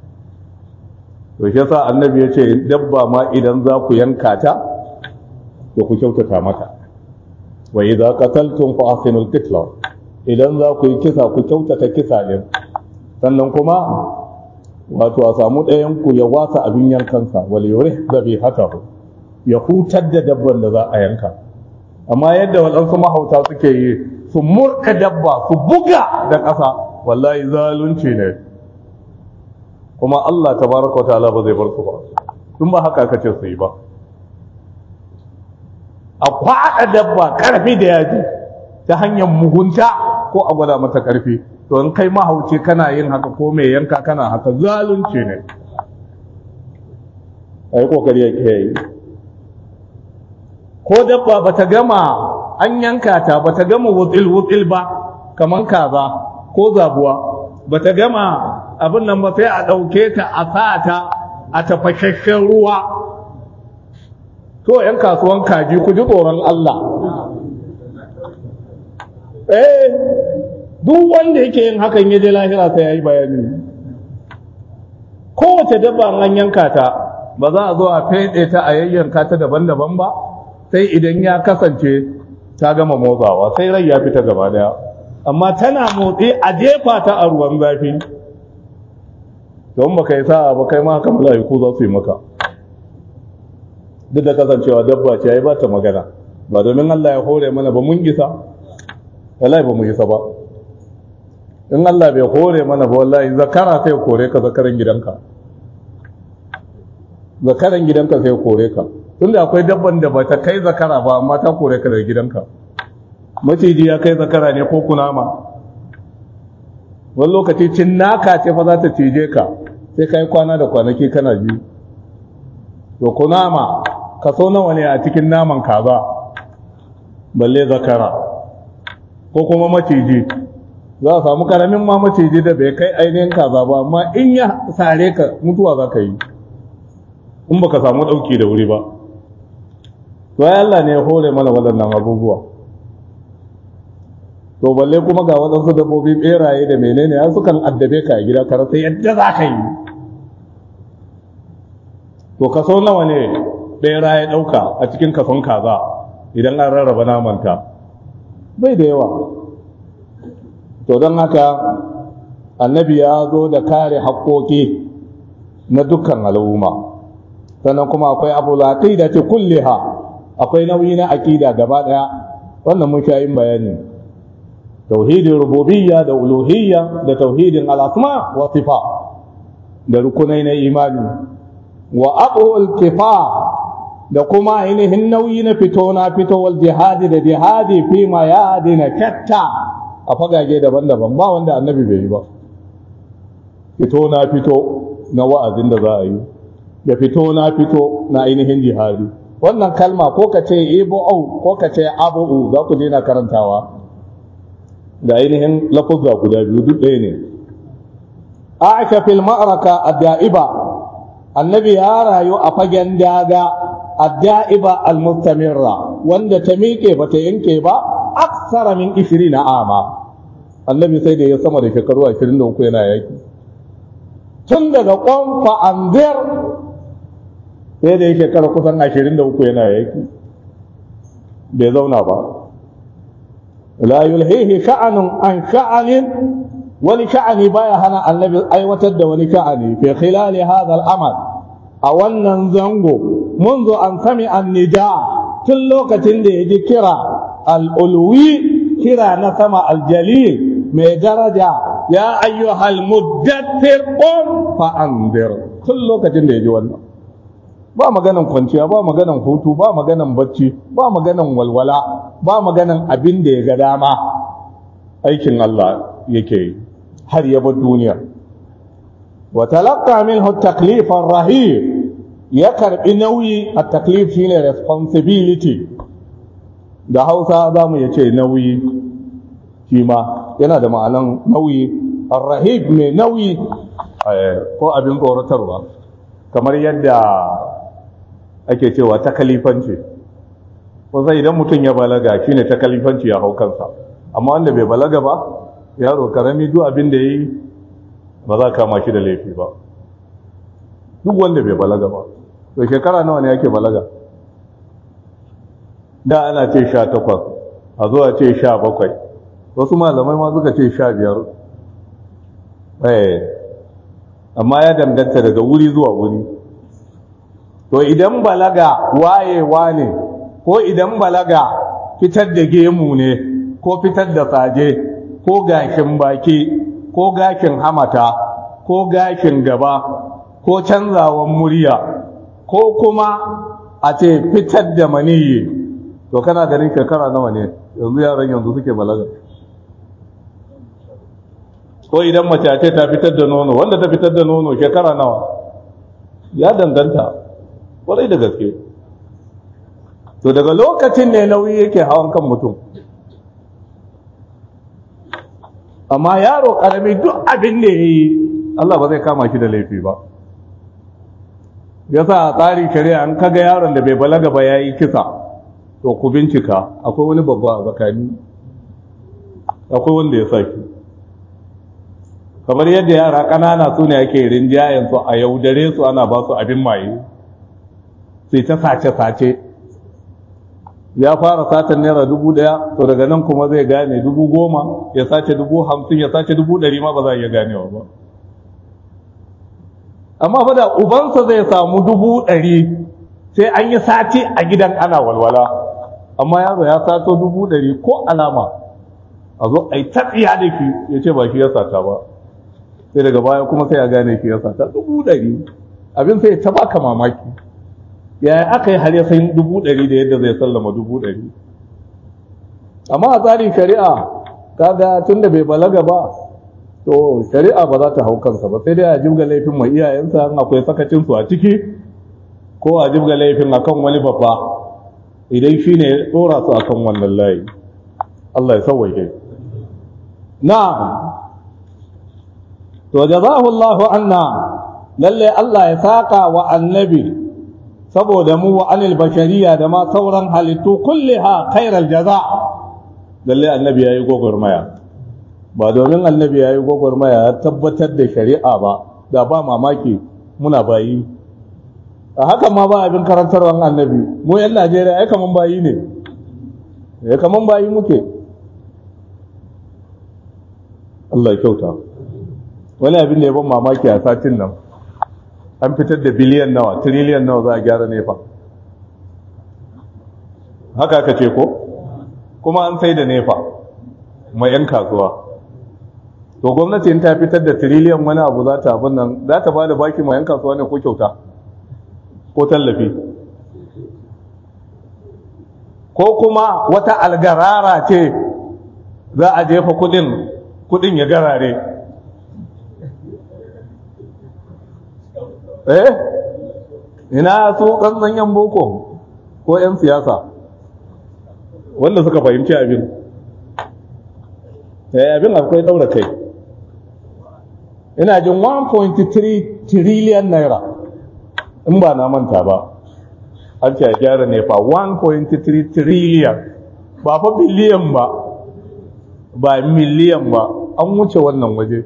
To shi yasa annabi ya ce dabba ma idan za ku yanka ta, to ku kyautata mata. Wa idza qataltum fa ahsinul qitla, idan za ku yi kisa ku kyautata kisa din. Sannan kuma wato a samu ɗayan ku ya wasa abin yankansa, wal yurih dhabihatahu, ya hutar da dabban da za a yanka. Amma yadda waɗansu mahauta suke yi, su murka dabba su buga da ƙasa wallahi zalunci ne kuma Allah tabaraka ta'ala ba zai bar su ba tun ba haka aka ce su yi ba a kwaɗa dabba ƙarfi da yaji ta hanyar mugunta ko a gwada mata ƙarfi to in kai mahauci kana yin haka ko mai yanka kana haka zalunci ne a yi ƙoƙari ya ke yi ko dabba ba ta gama an yanka ta ba ta gama wutsil-wutsil ba kamar kaza ko zabuwa ba ta gama abin nan ba sai a ɗauke ta a sa ta a tafashashen ruwa to ‘yan kasuwan kaji ku ji tsoron Allah duk wanda yake yin hakan ya je lahira sai ya yi bayani kowace dabba an yanka ta ba za a zo a fede ta a yayyanka ta daban-daban ba sai idan ya kasance ta gama motsawa sai rai ya fita gaba daya amma tana motsi a jefa ta a ruwan zafi don baka yi sa'a ba kai ma haka mala'iku za su yi maka duk da kasancewa dabba ce ai ba ta magana ba domin Allah ya hore mana ba mun isa wallahi ba mu isa ba in Allah bai hore mana ba wallahi zakara sai kore ka zakaran gidanka sai kore ka tunda akwai dabban da ba ta kai zakara ba amma ta kore ka daga gidanka maciji ya kai zakara ne ko kunama wani lokaci cinnaka ce fa za ta cije ka sai ka yi kwana da kwanaki kana ji to kunama kaso nawa ne a cikin naman kaza balle zakara ko kuma maciji za a samu karamin ma maciji da bai kai ainihin kaza ba amma in ya sare ka mutuwa za ka yi in baka samu ɗauki da wuri ba to ya Allah ne ya hore mana waɗannan abubuwa to balle kuma ga waɗansu dabbobi ɓeraye da menene ya sukan addabe ka a gida ka rasa yadda za ka yi to kaso nawa ne ɓera ya ɗauka a cikin kason kaza idan an rarraba namanta bai da yawa to don haka annabi ya zo da kare haƙoƙi na dukkan al'umma sannan kuma akwai abu laƙida ta kulliha akwai nauyi na aƙida gaba ɗaya wannan mun yin bayani tauhidin rububiyya da uluhiyya da tauhidin al'asma wa sifa da rukunai na imani wa abu kifa da kuma ainihin nauyi na fito na fito wal jihadi da jihadi fi mayadina katta a fagage daban-daban ba wanda annabi bai yi ba fito na fito na wa'azin da za a yi da fito na fito na ainihin jihadi wannan kalma ko ka ce ibu'u ko ka ce abu'u za ku je na karantawa da ainihin lafuzza guda biyu duk ɗaya ne aisha fil ma'araka ad-da'iba annabi ya rayu a fagen daga ad-da'iba al-mustamirra wanda ta miƙe ba ta yanke ba aksara min 20 ama annabi sai da ya sama da shekaru 23 yana yaki tun daga ƙonfa anzir sai da ya shekara kusan 23 yana yaki bai zauna ba la yulhihi sha'anun an sha'anin wani sha'ani baya hana annabi aiwatar da wani sha'ani fi khilali hadha al-amal a wannan zango منذ أن سمع النداء tun lokacin da ya ji kira al'ulwi kira na sama aljalil mai daraja ya ayyuhal muddathir qum fa anzir tun lokacin da ya ji wannan ba maganan kwanciya ba maganan hutu ba maganan bacci ba maganan walwala ba maganan abin da ya ga dama aikin Allah yake yi har ya bar duniya wa talaqqa minhu at-taklif ar-rahim ya karbi nauyi at-taklif shine responsibility da Hausa zamu yace nauyi shi ma yana da ma'anan nauyi ar-rahib mai nauyi ko abin tsoratarwa kamar yadda ake cewa takalifanci ko sai idan mutum ya balaga shine takalifanci ya hau kansa amma wanda bai balaga ba yaro karami duk abin da yayi ba za ka kama shi da laifi ba duk wanda bai balaga ba to shekara nawa ne yake balaga da ana ce 18 a zuwa ce 17 wasu malamai ma suka ce 15 amma ya danganta daga wuri zuwa wuri to idan balaga wayewa ne ko idan balaga fitar da gemu ne ko fitar da saje ko gashin baki ko gashin hamata ko gashin gaba ko canzawan murya ko kuma a ce fitar da maniyi, to kana ganin shekara nawa ne yanzu yaran yanzu suke balaga? Ko idan mace ce ta fitar da nono, wanda ta fitar da nono shekara nawa? Ya danganta kwarai da gaske. To daga lokacin ne nauyi yake hawan kan mutum. Amma yaro karami duk abin da ya yi Allah ba zai kama shi da laifi ba. Yasa a tsarin shari'a an kaga yaron da bai balaga ba ya yi kisa, to ku bincika akwai wani babba a tsakani, akwai wanda ya sa shi. Kamar yadda yara ƙanana su ne ake rinjayen su a yaudare su ana ba su abin maye, sai ta sace-sace. Ya fara satan naira 1,000, to daga nan kuma zai gane 10,000, ya sace 50,000, ya sace 100,000 ma ba za a iya ganewa ba. Amma fa da ubansa zai samu 100,000 sai an yi sati a gidan ana walwala, amma yaro ya sato 100,000 ko alama a zo a yi tatsiya da shi ya ce ba shi ya sata ba, sai daga baya kuma sai ya gane shi ya sata 100,000. Abin sai ta baka mamaki, yaya aka yi har ya san 100,000 da yadda zai sallama 100,000. Amma a tsarin shari'a kaga tun da bai balaga ba, to shari'a ba za ta hau kansa ba, sai dai a jibga laifin mai iyayensa in akwai sakacinsu a ciki, ko a jibga laifin akan wani babba idan shi ne ya tsora su akan wannan layi. Allah ya sauwaje. Na'am, to jazahu Allahu anna, lalle Allah ya saka wa annabi saboda mu wa anil bashariya da ma sauran halittu kulliha khairal jaza. Lalle annabi yayi gogormaya, ba domin annabi yayi gogormaya ya tabbatar da shari'a ba, da ba mamaki muna bayi. A haka ma ba abin karantarwar annabi, mu yan Najeriya ai kaman bayi ne, kaman bayi muke. Allah ya kyauta. Wani abin da ya ban mamaki a satin nan, an fitar da biliyan nawa, tiriliyan nawa za a gyara nefa. Haka aka ce ko? Kuma an sai da nefa mai 'yan kasuwa. To gwamnati in ta fitar da tiriliyan wani abu za ta abin nan, za ta ba da baki mai 'yan kasuwa ne ko kyauta? Ko tallafi? Ko kuma wata algarara ce za a jefa kudin ya garare? Ina su ƙanzan yan boko ko yan siyasa wanda suka fahimci abin abin akwai ɗaura kai. Ina jin 1.3 trillion naira in ba na manta ba, an ce a gyara nefa 1.3 trillion, ba fa biliyan ba, ba miliyan ba, an wuce wannan waje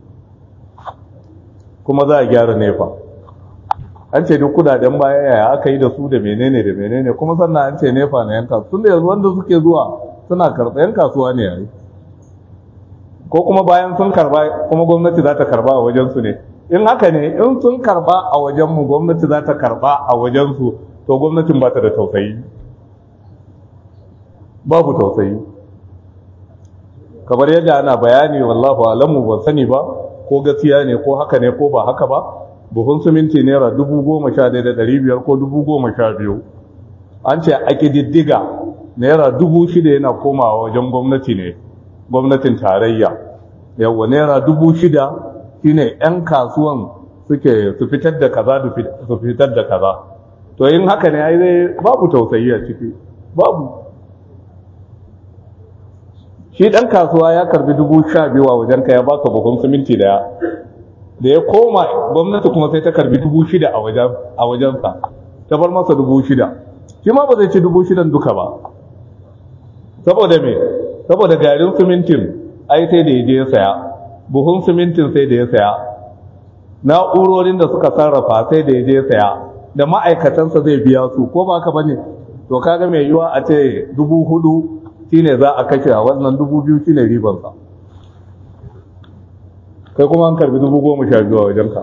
kuma za a gyara nefa. An ce duk kudaden baya yaya aka yi da su da menene kuma sannan an ce nefa na yanka sun da yanzu wanda suke zuwa suna karɓa yan kasuwa ne yayi, ko kuma bayan sun karba kuma gwamnati za ta karba a wajensu ne. In haka ne, in sun karba a wajenmu gwamnati za ta karba a wajensu, to gwamnatin ba ta da tausayi, babu tausayi. Kamar yadda ana bayani wallahu alamu ban sani ba ko gaskiya ne ko haka ne ko ba haka ba, buhun siminti naira 11,500 ko 12,000, an ce a ƙididdiga naira 6,000 yana komawa wajen gwamnati ne, gwamnatin tarayya. Yawwa naira 6,000 shine 'yan kasuwan suke su fitar da kaza su fitar da kaza. To yin haka ne ai zai babu tausayi a ciki, babu. Shi ɗan kasuwa ya karbi 12,000 a wajenka ya baka buhun siminti daya, da ya koma gwamnati kuma sai ta karbi 6,000 a wajensa, ta bar masa 6,000. Shi ma ba zai ci 6,000 duka ba, saboda me? Saboda garin simintin ai sai da ya je ya saya, buhun simintin sai da ya saya, na'urorin da suka sarrafa sai da ya je ya saya, da ma'aikatansa zai biya su, ko ba ka bane? To kaga mai yiwa a ce 4,000 shine za a kashe, a wannan 2,000 shine ribansa, kai kuma an karbi 12,000 a wajenka.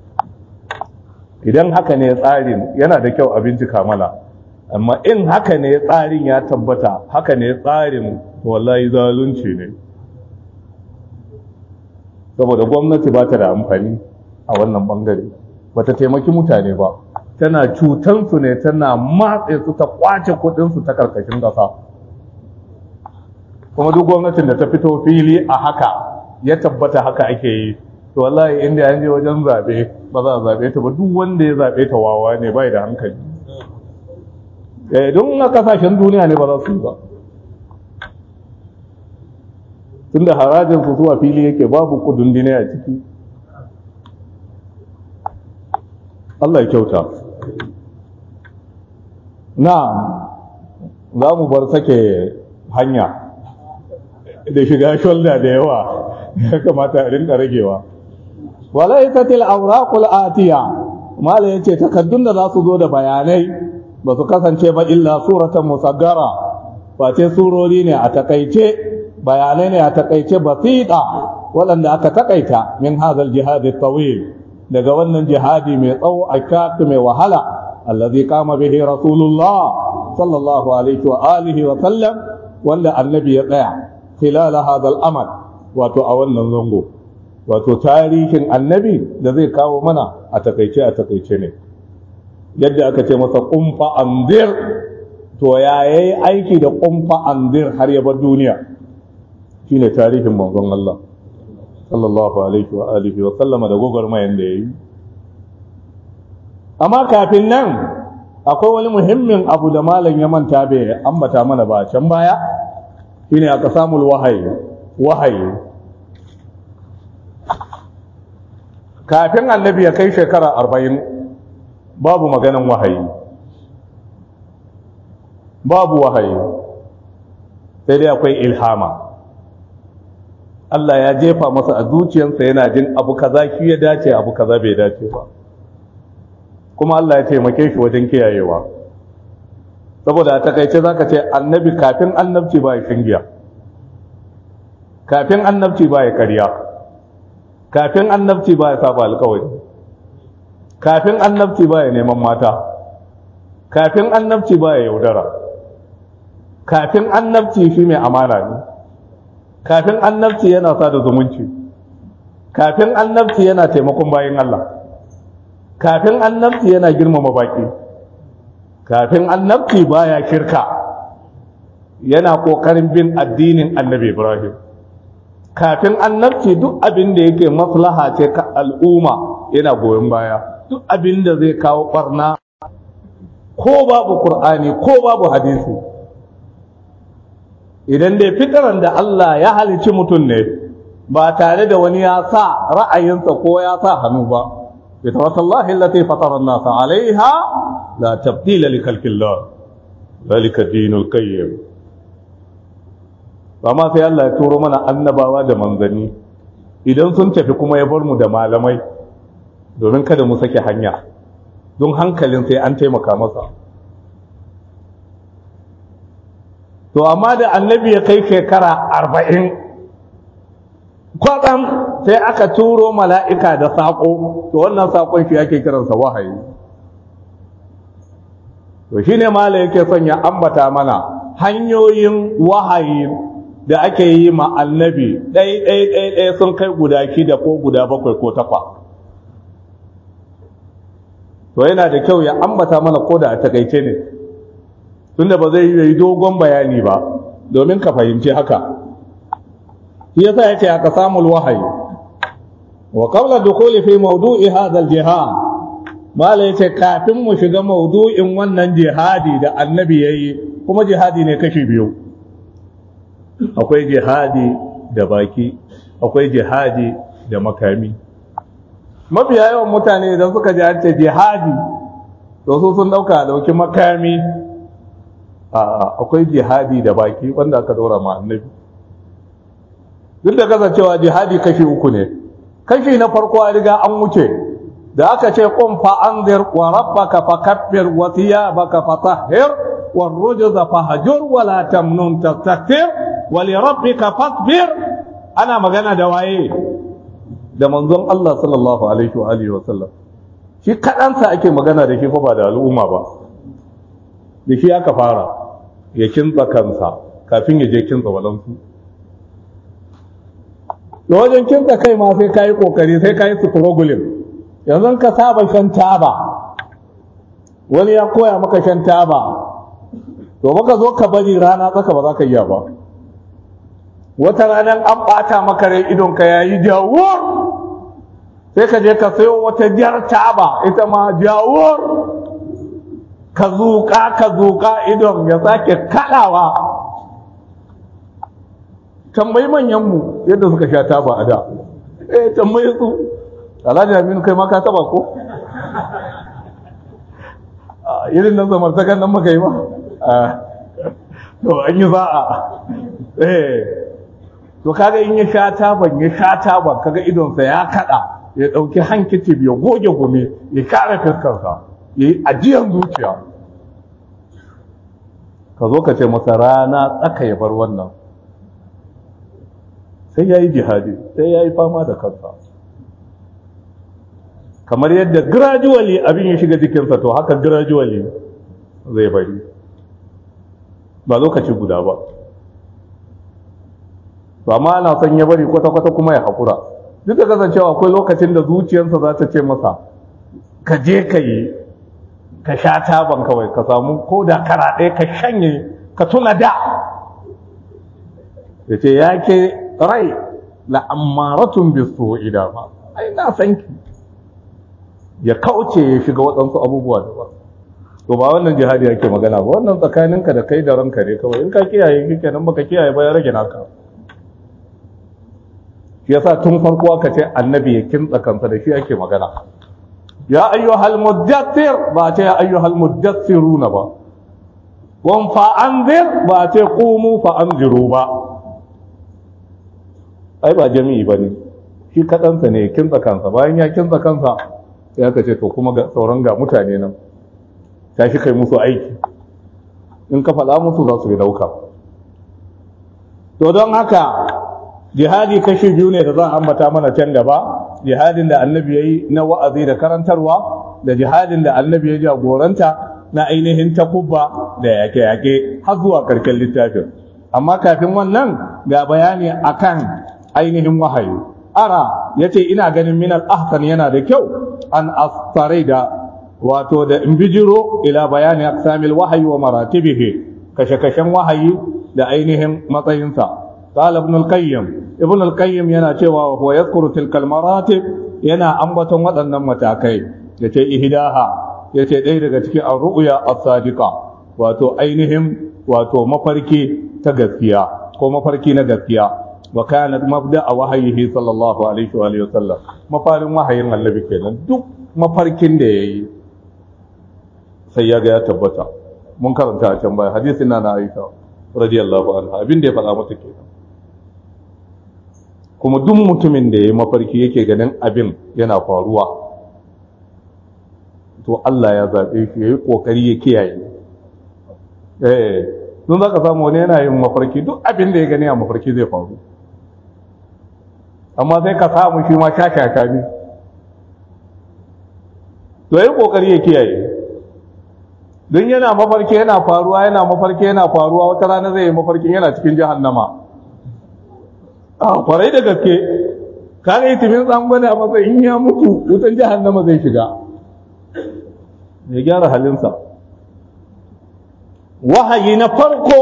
Idan haka ne tsarin yana da kyau a bincika mana, amma in haka ne tsarin ya tabbata haka ne tsarin wallahi zalunci ne, saboda gwamnati ba ta da amfani a wannan bangare, ba ta taimaki mutane ba, tana cutansu ne, tana matse su, ta kwace kudinsu ta karkashin ƙasa. Kuma duk gwamnatin da ta fito fili a haka ya tabbata haka ake yi, to wallahi inda an je wajen zabe ba za a zabe ta ba, duk wanda ya zabe ta wawa ne, bai da hankali. Don a kasashen duniya ne ba za su yi ba, tunda harajin su zuwa fili yake, babu kudin dine a ciki. Allah ya kyauta. Na za mu bar sake hanya da shiga shoulder da yawa, ya kamata a rinka ragewa. Walaisatil awraqul atiya, mala yace takaddun da za su zo da bayanai ba su kasance ba illa suratan musaggara, face surori ne a takaice, bayanai ne a takaice basita waɗanda aka takaita min hadal jihad tawil, daga wannan jihadi mai tsawo a kafi mai wahala, allazi kama bihi rasulullah sallallahu alaihi wa alihi wa sallam, wanda annabi ya tsaya khilal hadal amal, wato a wannan zango, wato tarihin annabi da zai kawo mana a takaice ne. Yadda aka ce masa kumfa anzir, to ya yayi aiki da kumfa anzir har ya bar duniya, shine tarihin manzon Allah sallallahu alaihi wa alihi wa sallama da gogormayan da yayi. Amma kafin nan akwai wani muhimmin abu da malam ya manta bai ambata mana ba can baya, shine aka samu wahayi kafin annabi ya kai shekara 40 babu maganan wahayi, sai dai akwai ilhama. Allah ya jefa masa a zuciyarsa yana jin abu kaza shi ya dace, abu kaza bai dace ba, kuma Allah ya taimake shi wajen kiyayewa. Saboda a takaice zaka ce annabi kafin annabci ba ya shingiya, kafin annabci ba ya karya, kafin annabci ba ya saba alkawari, kafin annabci ba ya neman mata, kafin annabci ba ya yaudara, kafin annabci shi mai amana ne, kafin annabci yana sada zumunci, kafin annabci yana taimakon bayin Allah, kafin annabci yana girmama baki, kafin annabci baya shirka, yana kokarin bin addinin annabi Ibrahim, kafin annabci duk abin da yake maslaha ce ka al'umma yana goyon baya, duk abin da zai kawo barna ko babu Qur'ani ko babu hadisi, idan dai fitaran da Allah ya halicci mutum ne ba tare da wani ya sa ra'ayinsa ko ya sa hannu ba, fitratallahi allati fatara an-nasa 'alayha la tabdila li khalqillah zalika dinul qayyim. Amma sai Allah ya turo mana annabawa da manzanni, idan sun tafi kuma ya bar mu da malamai domin kada mu sake hanya, don hankalin sai an taimaka masa. To amma da annabi ya kai shekara 40 kwatsam sai aka turo mala'ika da saƙo, to wannan saƙon shi ake kiransa wahayi. To shi ne mala yake son ya ambata mana hanyoyin wahayi da ake yi ma annabi ɗai sun kai guda 6 ko guda 7 ko 8. To yana da kyau ya ambata mana ko da a takaice ne, tunda ba zai yi dogon bayani ba domin ka fahimci haka. Shi yasa yace aka samu wahayi. Wa qabla dukhuli fi mawdu'i hadha al-jihad, mala yace kafin mu shiga mawdu'in wannan jihadi da annabi yayi, kuma jihadi ne kashi biyu. Akwai jihadi da baki, akwai jihadi da makami. Mafiya yawan mutane idan suka ji an ce jihadi, to su sun dauki makami. Akwai jihadi da baki wanda aka daura ma annabi. Duk da kasancewa jihadi kashi 3 ne. Kashi na farko a riga an wuce, da aka ce qum fa anzir wa rabbaka fakabbir wa thiyabaka fatahhir war rujza fahjur wa la tamnun tastakthir wa li rabbika fasbir. Ana magana da waye? Da manzon Allah sallallahu alaihi wa alihi wa sallam. Shi kadansa ake magana da shi fa ba da al'umma ba. Da shi aka fara, ya kinsa kansa kafin ya je kinsa walansu. Da wajen kinsa kai ma sai ka yi ƙoƙari, sai ka yi struggling. Yanzu ka saba shan taba, wani ya koya maka shan taba, to baka zo ka bari rana tsaka ba za ka iya ba. Wata ranar an ɓata maka rai idonka ya yi jawur, sai ka je ka sayo wata jar taba ita ma jawur, ka zuƙa idon ya sake kaɗawa. Tambayi manyanmu yadda suka sha taba a da. Tambayi su. Alhaji Aminu kai ma ka taba ko? Irin nan samartakan nan maka yi ba? To an yi za'a. To kaga in ya sha taban kaga idonsa ya kada, ya dauki hankicif ya goge gumi, ya kare fiskarsa, ya yi ajiyar zuciya. Ka zo ka ce masa rana tsaka ya bar wannan. Sai ya yi jihadi, sai ya yi fama da kansa. Kamar yadda gradually abin ya shiga jikinsa, to haka gradually zai bari. Ba lokaci guda ba. Ba ma ana son ya bari kwata-kwata kuma ya haƙura. Duk da kasancewa akwai lokacin da zuciyarsa za ta ce masa, ka je ka yi, ka sha taban kawai, ka samu ko da kara ɗaya ka shanye, ka tuna da. Ya ce, ya ke rai la'ammaratun bisu idama. Ai, na san ki. Ya kauce ya shiga waɗansu abubuwa da ba. To ba wannan jihadi yake magana ba, wannan tsakaninka da kai da ranka ne kawai. In ka kiyaye kike nan baka kiyaye ba ya rage naka. Shi yasa tun farko aka ce annabi ya kintsa kansa da shi ake magana. Ya ayyuhal muddathir ba ce ya ayyuhal muddathiruna ba. Wan fa anzir ba ce qumu fa anziru ba. Ai ba jami'i bane. Shi kadansa ne ya kintsa kansa, bayan ya kintsa kansa sai aka ce to kuma ga sauran ga mutane nan. Tashi kai musu aiki. In ka faɗa musu za su yi dauka. To don haka jihadi kashi biyu ne da za a ambata mana can gaba, jihadin da annabi ya yi na wa'azi da karantarwa, da jihadin da annabi ya jagoranta na ainihin takubba da yaƙe-yaƙe har zuwa ƙarshen littafin. Amma kafin wannan ga bayani akan ainihin wahayi. Ara ya ce ina ganin minal ahsan yana da kyau an asfarai da wato da in bijiro ila bayani aqsamil wahayi wa maratibihi, kashe-kashen wahayi da ainihin matsayinsa. قال ابن القيم yana cewa wa yadhkuru tilka almaratib, yana ambaton waɗannan matakai, yace ihdaha, yace ɗaya daga cikin ar-ru'ya as-sadiqa, wato ainihin wato mafarki ta gaskiya ko mafarki na gaskiya. Wa kanat mabda'a wahyihi sallallahu alaihi wa alihi wasallam, mafarin wahayin annabi kenan. Duk mafarkin da yayi sai ya ga ya tabbata. Mun karanta a can baya hadisin na Aisha radiyallahu anha, abin da ya faɗa mata kenan. Kuma duk mutumin da ya yi mafarki yake ganin abin yana faruwa, to Allah ya zaɓe shi ya yi ƙoƙari ya kiyaye. Don za ka samu wani yana yin mafarki, duk abin da ya gani a mafarki zai faru. Amma sai ka samu shi ma shashasha ne. To ya yi ƙoƙari ya kiyaye. Don yana mafarki yana faruwa, wata rana zai yi mafarkin yana cikin jahannama. Kwarai da gaske, kaga itimin tsangwani a matsayin ya mutu wutan jahannama zai shiga, ya gyara halinsa. Wahayi na farko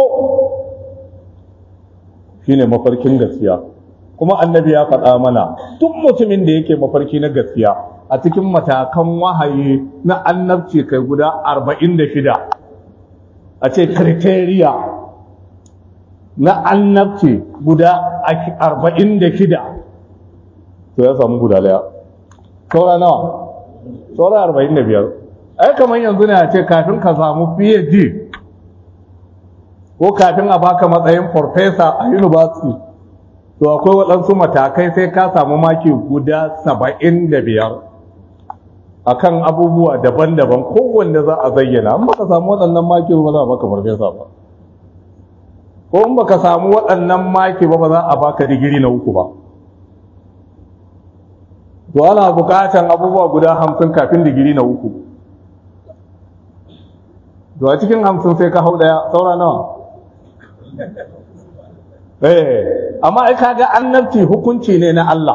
shine mafarkin gaskiya, kuma annabi ya faɗa mana duk mutumin da yake mafarki na gaskiya a cikin matakan wahayi na annabci kai guda 46, a ce kriteriya na annabci guda 46, to ya samu guda daya. Saura nawa? Saura 45. Ai kamar yanzu ne a ce kafin ka samu PhD ko kafin a baka matsayin professor a university, to akwai waɗansu matakai sai ka samu maki guda 75 akan abubuwa daban-daban kowanne za a zayyana. In baka samu waɗannan maki ba za a baka professor ba, ko in baka samu waɗannan maki ba za a baka digiri na 3 ba. To ana bukatan abubuwa guda 50 kafin digiri na 3. To a cikin 50 sai ka hau daya, saura nawa? amma ai kaga annabci hukunci ne na Allah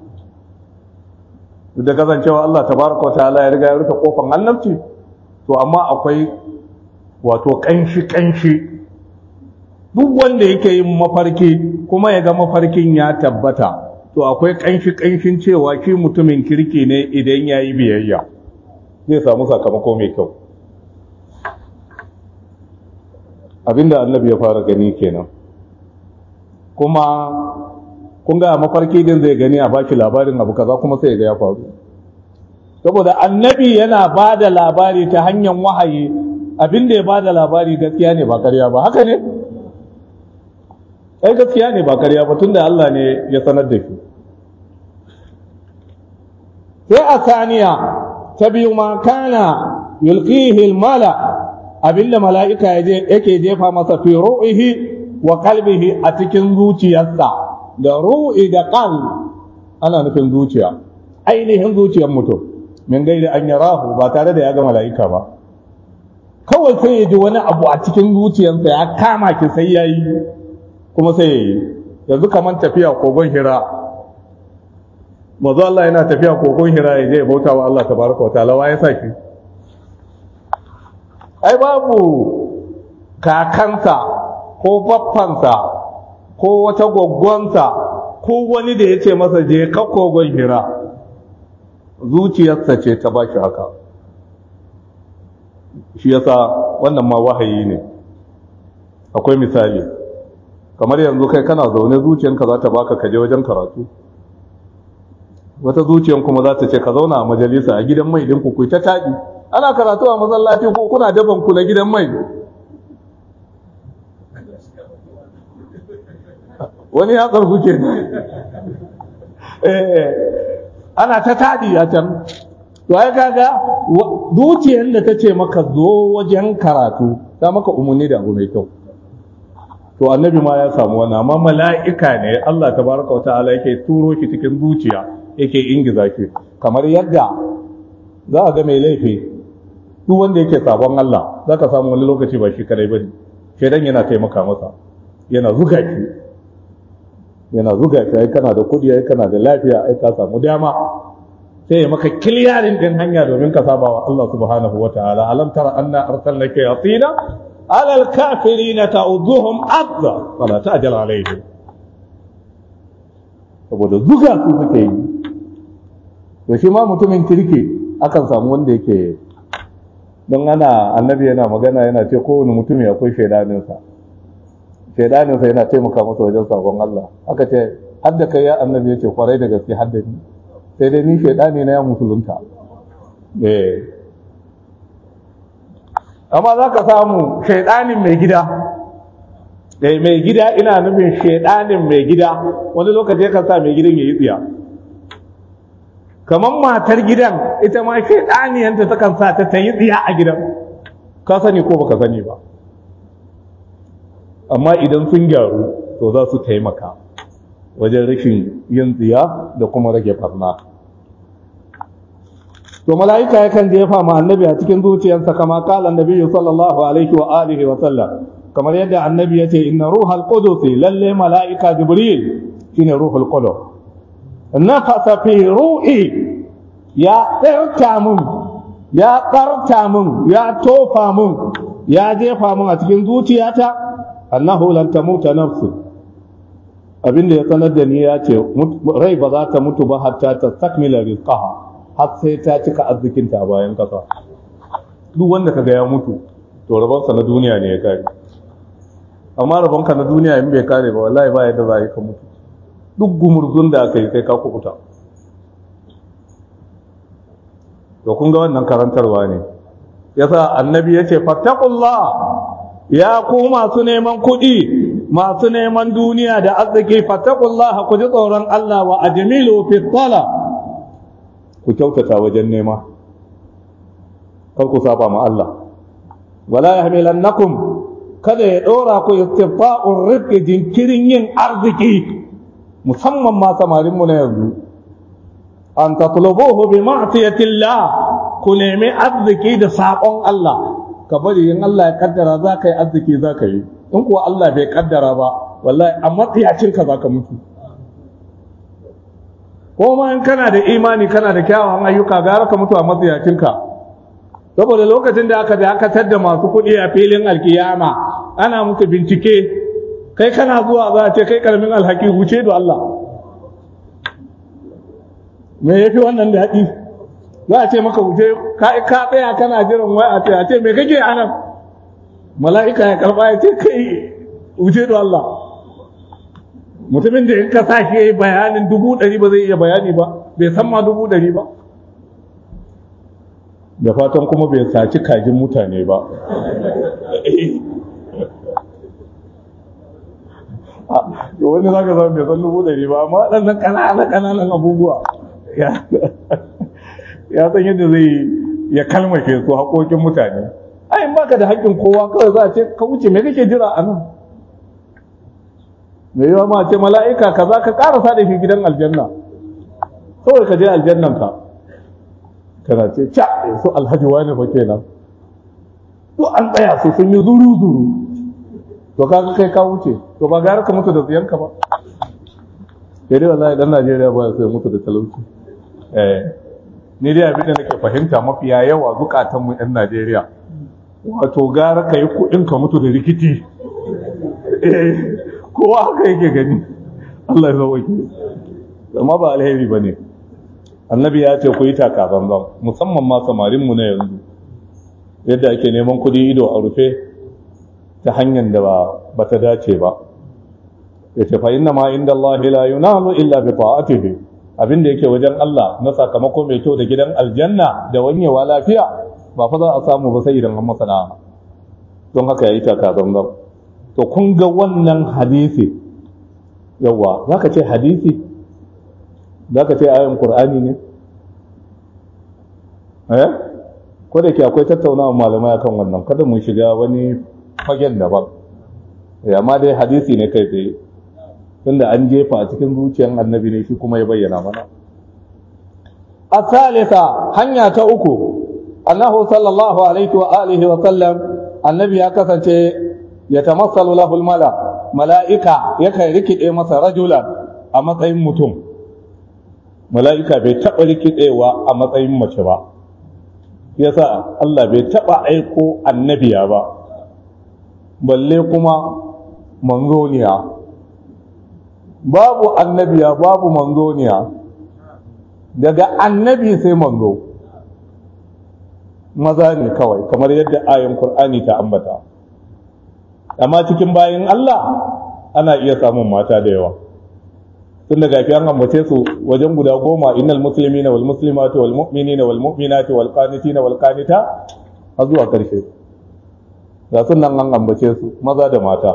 da kasancewa Allah tabaraka ta'ala ya riga ya rufe kofar annabci to amma akwai wato kanshi duk wanda yake yin mafarki kuma ya ga mafarkin ya tabbata to akwai kanshin cewa shi mutumin kirki ne idan ya yi biyayya zai samu sakamako mai kyau abinda annabi ya fara gani kenan kuma kun ga mafarki din zai gani a baki labarin abu kaza kuma sai ya faru saboda annabi yana ba da labari ta hanyar wahayi abinda ya ba da labari gaskiya ne ba ƙarya ba haka ne gaskiya ne ba ƙarya ba tunda Allah ne ya sanar da shi sai a saniya ta biyu ma kana yulqihi almala abinda mala'ika yake jefa masa fi ru'ihi wa qalbihi a cikin zuciyarsa da ru'i da qalb ana nufin zuciya ainihin zuciyar mutum min gairi an yarahu ba tare da ya ga mala'ika ba kawai sai ya ji wani abu a cikin zuciyarsa ya kama ki sai yayi kuma sai yayi yanzu kaman tafiya kogon hira mazu Allah yana tafiya kogon hira ya je bauta wa Allah tabaraka wa ta'ala wa ya saki ai babu kakansa ko baffansa ko wata goggonsa ko wani da ya ce masa je ka kogon hira zuciyarsa ce ta baki haka shi yasa wannan ma wahayi ne akwai misali kamar yanzu kai kana zaune zuciyanka za ta baka kaje wajen karatu wata zuciyan kuma za ta ce ka zauna a majalisa a gidan mai ɗinku ku ta taɗi ana karatu a masallaci ko kuna daban ku na gidan mai wani ya tsarku ke ana ta taɗi a can to ai kaga zuciyar da ta ce maka zo wajen karatu ta maka umarni da abu mai kyau to annabi ma ya samu wannan amma mala'ika ne Allah tabaraka wa ta'ala yake turo shi cikin zuciya yake ingiza shi kamar yadda za a ga mai laifi duk wanda yake sabon Allah za ka samu wani lokaci ba shi kadai bane shedan yana taimaka masa yana zuga shi ai kana da kudi ai kana da lafiya ai ka samu dama sai ya maka kiliyarin din hanya domin ka saba wa Allah subhanahu wa ta'ala alam tara anna arsalnaka yatina على الكافرين تعذهم أبدا فلا تعجل عليهم saboda zuga su suke yi da shi ma mutumin kirki akan samu wanda yake don ana annabi yana magana yana ce kowane mutum ya akwai shaidaninsa yana taimaka masa wajen sabon Allah aka ce hadda kai ya annabi ya ce kwarai da gaske hadda ni sai dai ni shaidani na ya musulunta amma za ka samu shaidanin mai gida mai gida ina nufin shaidanin mai gida wani lokaci kan sa mai gidan ya yi tsiya kamar matar gidan ita ma shaidaniyanta ta kan sa ta yi tsiya a gidan ka sani ko baka sani ba amma idan sun gyaru to za su taimaka wajen rashin yin tsiya da kuma rage farna to mala'ika yakan jefa ma annabi a cikin zuciyarsa kama kala annabi sallallahu alaihi wa alihi wa sallam kamar yadda annabi yace inna ruhal qudus lalle mala'ika jibril shine ruhul qudus nafasa fi ruhi ya tsarta mun ya tofa mun ya jefa mun a cikin zuciyata annahu lan tamuta nafsu abinda ya sanar da ni ya ce rai ba za ta mutu ba hatta ta takmila rizqaha har sai ta cika arzikinta a bayan kasa duk wanda kaga ya mutu to rabonsa na duniya ne ya kare amma rabonka na duniya in bai kare ba wallahi ba yadda za ka mutu duk gumurzun da aka yi sai ka kukuta to kun ga wannan karantarwa ne yasa annabi ya ce fattaqullah ya ku masu neman kuɗi masu neman duniya da arziki fattaqullah ku ji tsoron Allah wa ajmilu fi talab ku kyautata wajen nema kar ku saba ma Allah wala yahmilannakum kada ya dora ku istifa'ur rizqi jinkirin yin arziki musamman ma samarin mu na yanzu an tatlubuhu bi ma'siyatillah ku nemi arziki da sakon Allah ka bari in Allah ya kaddara za ka yi arziki za ka yi in kuwa Allah bai kaddara ba wallahi a matsiyacinka za ka mutu ko ma in kana da imani kana da kyawawan ayyuka gara ka mutu a matsiyacinka saboda lokacin da aka dakatar da masu kuɗi a filin alkiyama ana muku bincike kai kana zuwa za a ce kai karamin alhaki wuce da Allah me yafi wannan daɗi za a ce maka wuce ka tsaya kana jiran wai a ce me kake anan mala'ika ya karba ya ce kai wuce da Allah mutumin da in ka sa shi yayi bayanin 100 ba zai iya bayani ba bai san ma 100 ba da fatan kuma bai saci kajin mutane ba wani za ka zama bai san 100 ba amma waɗannan ƙananan abubuwa ya san yadda zai ya kalmashe su haƙoƙin mutane ayin baka da haƙƙin kowa kawai za a ce ka wuce me kake jira a nan mai yawa ma ce mala'ika ka za ka ƙarasa da shi gidan aljanna kawai ka je aljannan ka kana ce ca su alhaji wani fa kenan to an tsaya su sun yi zuru to kaga kai ka wuce to ba gara ka mutu da tsiyanka ba sai dai wallahi dan Najeriya ba sai mutu da talauci ni dai abin da nake fahimta mafiya yawa zukatan mu ɗan Najeriya wato gara ka yi kuɗin ka mutu da rikici kowa haka yake gani Allah ya sauke amma ba alheri bane annabi ya ce ku yi taka zanzan musamman ma samarin mu na yanzu yadda ake neman kuɗi ido a rufe ta hanyar da ba ta dace ba yace fa inna ma inda Allah la yunalu illa bi ta'atihi abinda yake wajen Allah na sakamako mai kyau da gidan aljanna da wanyewa lafiya ba fa za a samu ba sai idan an masa da'a don haka yayi taka zanzan to kun ga wannan hadisi yawa zaka ce hadisi zaka ce ayan qur'ani ne ko da ke akwai tattaunawa malamai akan wannan kada mu shiga wani fagen daban amma dai hadisi ne kai tsaye tunda an jefa a cikin zuciyar annabi ne shi kuma ya bayyana mana asalisa hanya ta uku annahu sallallahu alaihi wa alihi wa sallam annabi ya kasance ya tamassalu lahu mala'ika yakan rikide masa rajulan a matsayin mutum mala'ika bai taba rikidewa a matsayin mace ba yasa Allah bai taba aiko annabiya ba balle kuma manzoniya babu annabiya babu manzoniya daga annabi sai manzo maza ne kawai kamar yadda ayin Qur'ani ta ambata amma cikin bayin Allah ana iya samun mata da yawa tun daga fi an ambace su wajen guda 10 innal muslimina wal muslimati wal mu'minina wal mu'minati wal qanitina wal qanita har zuwa karshe ga sunan an ambace su maza da mata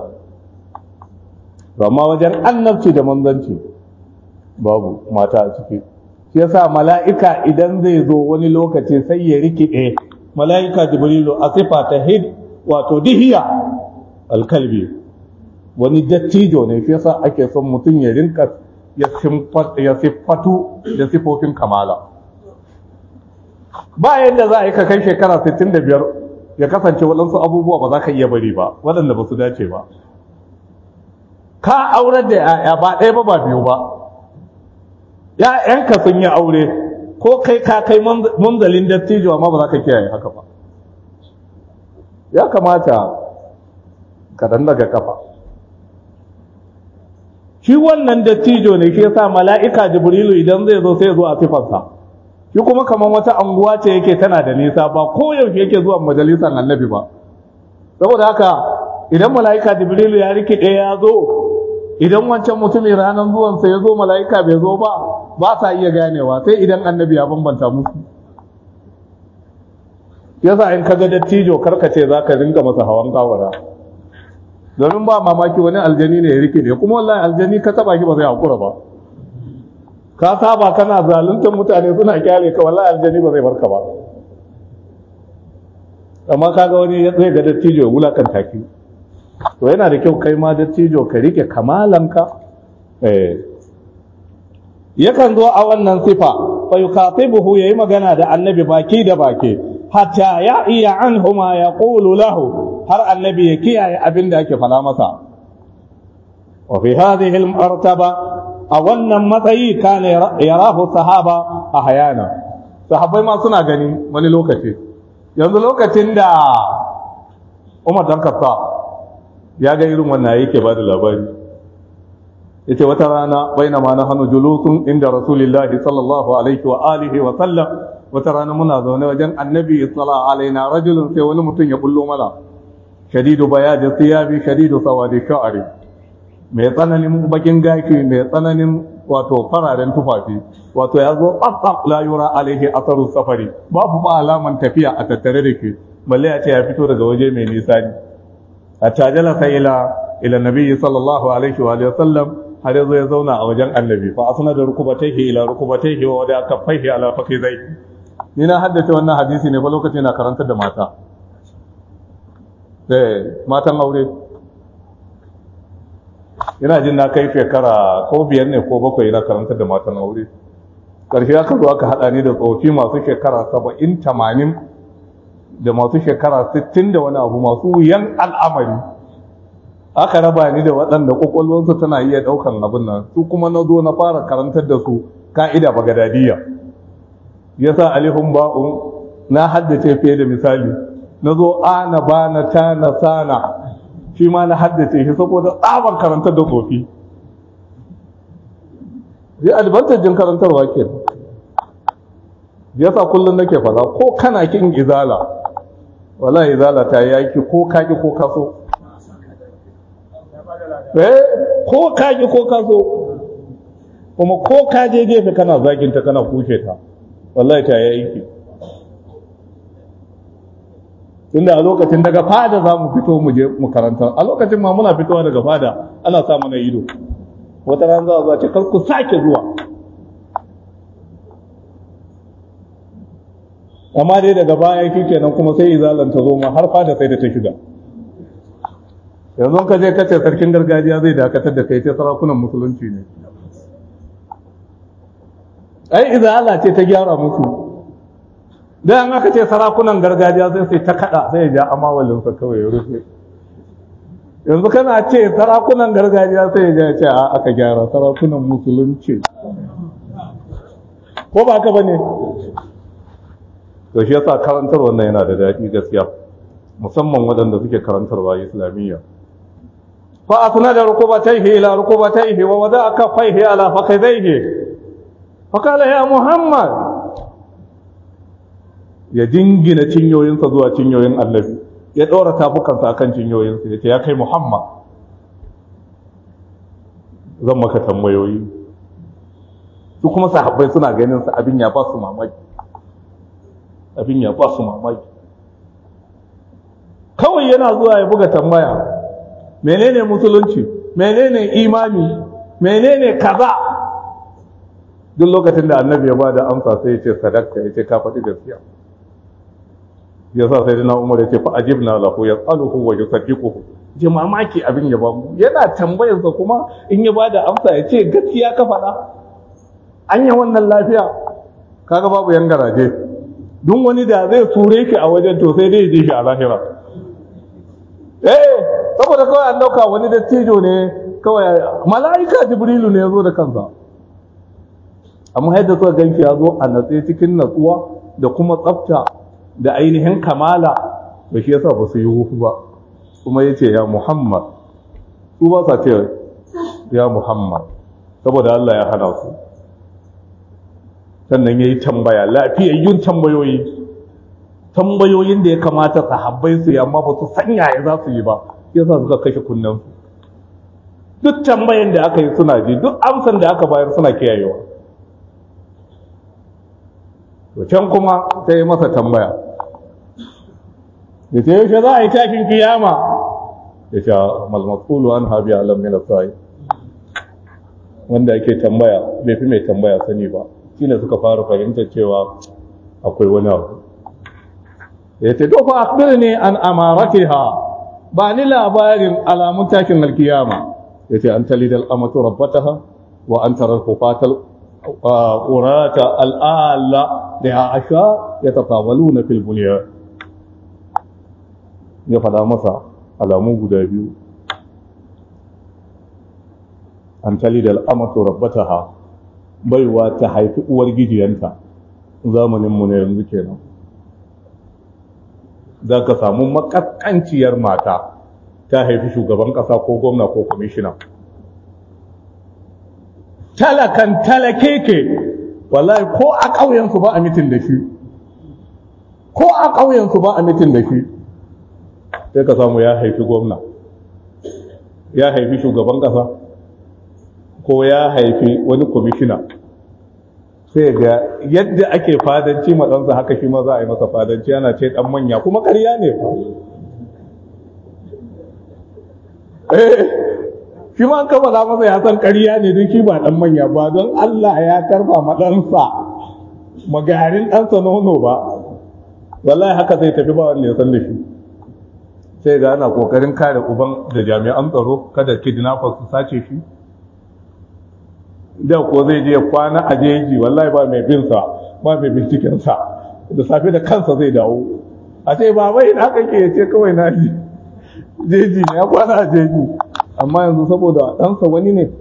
amma wajen annabci da manzanci babu mata a ciki shi yasa mala'ika idan zai zo wani lokaci sai ya rikide mala'ika jibrilu a sifa ta hid wato dihiya alkalbi wani dattijo ne shi yasa ake son mutum ya rinka ya siffatu da sifofin kamala ba yadda za a yi ka kai shekara 65 ya kasance waɗansu abubuwa ba za ka iya bari ba waɗanda ba su dace ba ka aurar da ya'ya ba ɗaya ba biyu ba ya'yanka sun yi aure ko kai ka kai munzalin dattijo amma ba za ka kiyaye haka ba ya kamata ka dan daga kafa shi wannan dattijo ne shi yasa mala'ika jibrilu idan zai zo sai ya zo a sifarsa shi kuma kamar wata anguwa ce yake tana da nisa ba ko yaushe yake zuwa majalisar annabi ba saboda haka idan mala'ika jibrilu ya rikide ya zo idan wancan mutumin ranar zuwansa ya zo mala'ika bai zo ba sa iya ganewa sai idan annabi ya bambanta musu yasa in kaga dattijo karkace za ka ringa masa hawan kawara domin ba mamaki wani aljani ne ya rikide kuma wallahi aljani ka taba shi ba zai hakura ba ka saba kana zaluntar mutane suna kyale ka wallahi aljani ba zai barka ba amma kaga wani zai ga dattijo ya wulakanta ki to yana da kyau kai ma dattijo ka rike kamalanka yakan zo a wannan sifa fa yukatibuhu yayi magana da annabi baki da baki hatta ya iya anhuma yaqulu lahu har annabi ya kiyaye abin da ake fada masa wa fi hadhihi al-martaba a wannan matsayi kana yarahu sahaba ahyana sahabbai ma suna gani wani lokaci yanzu lokacin da Umar dan Khattab ya ga irin wannan yake ba da labari yace wata rana bainama nahnu julusun inda rasulillahi sallallahu alaihi wa alihi wa sallam wata rana muna zaune wajen annabi sallallahu alaina rajulun sai wani mutum ya bullo mana shadidu bayadi thiyabi shadidu sawadi sha'ri mai tsananin bakin gashi mai tsananin wato fararen tufafi wato ya zo tsatsa la yura alaihi atharu safari babu ba alaman tafiya a tattare da ke balle ya ce ya fito daga waje mai nisa ne hatta jalasa ila nabi sallallahu alaihi wa sallam har yazo ya zauna a wajen annabi fa asna da rukubatayhi ila rukubatayhi wa wada kaffaihi ala fakhidai ni na haddace wannan hadisi ne fa lokacin na karantar da mata matan aure ina jin na kai shekara ko 5 ne ko 7 ina karantar da matan aure karshe aka zo aka hada ni da tsofi masu shekara 70 80 da masu shekara 60 da wani abu masu wuyan al'amari aka raba ni da waɗanda kwakwalwarsu tana iya ɗaukan abin nan su kuma na zo na fara karantar da su ka'ida bagadadiyya yasa alihun ba'un na haddace fiye da misali na zo ana ba na ta na sana shi ma na haddace shi saboda tsabar karantar da tsofi zai albantajin karantarwa ke yasa kullum nake fada ko kana kin izala wala izala ta yaki ko kaki ko kaso ko kaki ko kaso kuma ko kaje gefe kana zaginta kana kushe ta wallahi ta yaki tunda a lokacin daga fada za mu fito mu je mu karanta a lokacin ma muna fitowa daga fada ana sa mana ido wata ran za a ce kar ku sake zuwa amma dai daga baya kenan kuma sai izalan ta zo ma har fada sai da ta shiga yanzu ka je kace sarkin gargajiya zai dakatar da kai sai sarakunan musulunci ne ai izala ce ta gyara musu dan aka ce sarakunan gargajiya sai ta kada sai ya ja amawalin sa kawai ya rufe yanzu kana ce sarakunan gargajiya sai ya ce a aka gyara sarakunan musulunci ko ba ka bane to shi yasa karantar wannan yana da daɗi gaskiya musamman waɗanda suke karantarwa islamiyya fa asnada rukubatayhi ila rukubatayhi wa wada'a kaffayhi ala fakhidayhi fa qala ya muhammad ya dingina cinyoyinsa zuwa cinyoyin annabi ya ɗora tafukansa akan cinyoyinsa ya ce ya kai muhammad zan maka tambayoyi su kuma sahabbai suna ganin sa abin ya ba su mamaki kawai yana zuwa ya buga tambaya menene musulunci menene imani menene kaza duk lokacin da annabi ya bada amsa sai ya ce sadaqta ya ce ka faɗi gaskiya yasa sai dana umar ya ce fa ajibna lahu yasaluhu wa yusaddiquhu je mamaki abin ya bamu yana tambayar sa kuma in ya bada amsa ya ce gaskiya ka faɗa anya wannan lafiya kaga babu yan garaje duk wani da zai ture ki a wajen to sai dai ji shi a lahira saboda kawai an dauka wani dattijo ne kawai mala'ika jibrilu ne ya zo da kansa amma yadda suka ganki ya zo a natse cikin natsuwa da kuma tsafta da ainihin kamala da shi yasa ba su yi hufu ba kuma ya ce ya muhammad su ba sa ce ya muhammad saboda Allah ya hana su sannan ya yi tambaya lafiyayyun tambayoyin da ya kamata sahabbai su yi amma ba su sanya ya za su yi ba yasa suka kashe kunnensu duk tambayan da aka yi suna ji duk amsan da aka bayar suna kiyayewa to can kuma sai ya masa tambaya ya ce yaushe za a yi tashin kiyama ya ce malmakulu an habi alam min asai wanda ake tambaya bai fi mai tambaya sani ba shine suka fara fahimtar cewa akwai wani abu ya ce dofa akbirni an amaratiha ba ni labarin alamun tashin alkiyama ya ce an talidal amatu rabbataha wa an tarar hufatal qurata al'ala da asha yatatawaluna fil bunyan ya fada masa alamu guda biyu an talidal amatu rabbataha, baiwa ta haifi uwar gijiyanta. Zamaninmu na yanzu kenan za ka samu makaskanciyar mata ta haifi shugaban ƙasa ko gwamna ko kwamishina. Talakan talakeke wallahi ko a ƙauyensu ba a mitin da shi, ko a ƙauyensu ba a mitin da shi, sai ka samu ya haifi gwamna, ya haifi shugaban ƙasa ko ya haifi wani kwamishina. Sai ga yadda ake fadanci matsansa haka shi ma za a yi masa fadanci, ana ce ɗan manya, kuma ƙarya ne fa. Shi ma ka faɗa masa ya san ƙarya ne don shi ba ɗan manya ba, don Allah ya karba maɗansa magarin ɗansa nono ba, wallahi haka zai tafi ba wanda ya san da shi. Sai ga ana ƙoƙarin kare uban da jami'an tsaro kada kidnappers su sace shi. Da ko zai je kwana a jeji, wallahi ba mai binsa, ba mai bincikensa, da safe da kansa zai dawo a ce ba bai da haka ke ce kawai na jeji ne ya kwana a jeji. Amma yanzu saboda ɗansa wani ne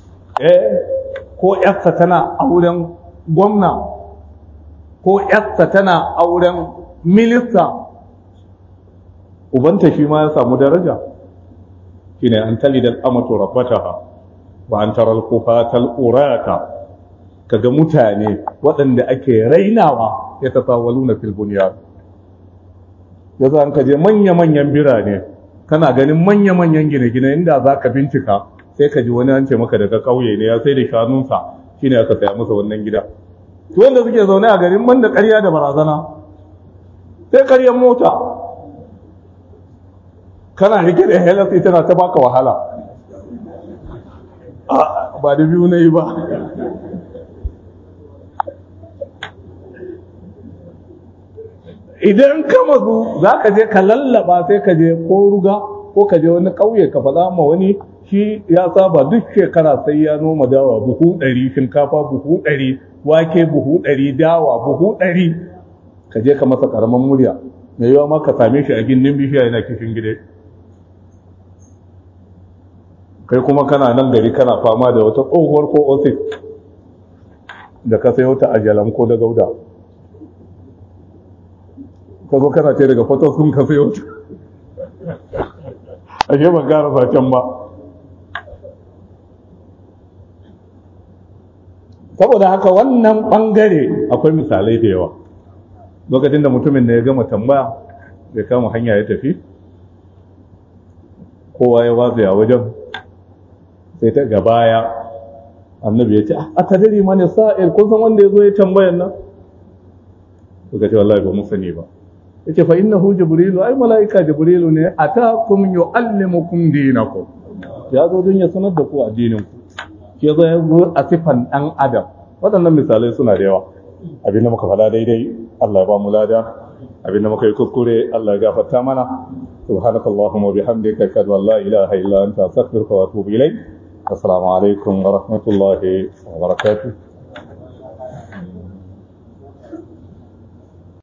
ko yarsa tana auren gwamna ko yarsa tana auren minista, ubanta shi ma ya samu daraja. Shine an talidal amatu rabbataha wa an taral kufatal urata, kaga mutane waɗanda ake rainawa ya tasawaluna fil bunyan. Yanzu an kaje manya-manyan birane kana ganin manya-manyan gine-gine, inda za ka bincika sai ka ji wani an ce maka daga ƙauye ne ya sai da shanunsa shine aka saya masa wannan gida. To wanda suke zaune a garin banda ƙarya da barazana sai ƙaryar mota, kana rike da helas tana ta baka wahala. Ba da biyu na yi ba. Idan ka mazu za ka je ka lallaba, sai ka je ko ruga ko ka je wani ƙauye ka faɗa ma wani, shi ya saba duk shekara sai ya noma dawa buhu 100, shinkafa buhu 100, wake buhu 100, dawa buhu 100. Ka je ka masa ƙaramin murya, mai yawa ma ka same shi a gindin bishiya yana kishin gida. Kai kuma kana nan gari kana fama da wata tsohuwar ko ofis da ka sayo ta a jalan ko da gauda, ka zo kana ce daga fotos sun ka sayo ta, ashe ban gara sacen ba. Saboda haka wannan bangare akwai misalai da yawa. Lokacin da mutumin da ya gama tambaya ya kama hanya ya tafi, kowa ya watsa a wajen, sai ta gabaya annabi ya ce a tadiri mani sa'il, kun san wanda ya zo ya tambayan nan? Suka ce wallahi ba mu sani ba. Ya ce fa innahu jibrilu, ai mala'ika jibrilu ne, atakum yu'allimukum dinakum, ya zo don ya sanar da ku addinin ku. Ya zo ya zo a sifan dan adam. Waɗannan misalai suna da yawa. Abin da muka faɗa daidai Allah ya ba mu lada, abin da muka yi kuskure Allah ya gafarta mana. Subhanakallahumma wa bihamdika ashhadu an la ilaha illa anta astaghfiruka wa atubu ilayk. Assalamu alaikum wa rahmatullahi wa barakatuh.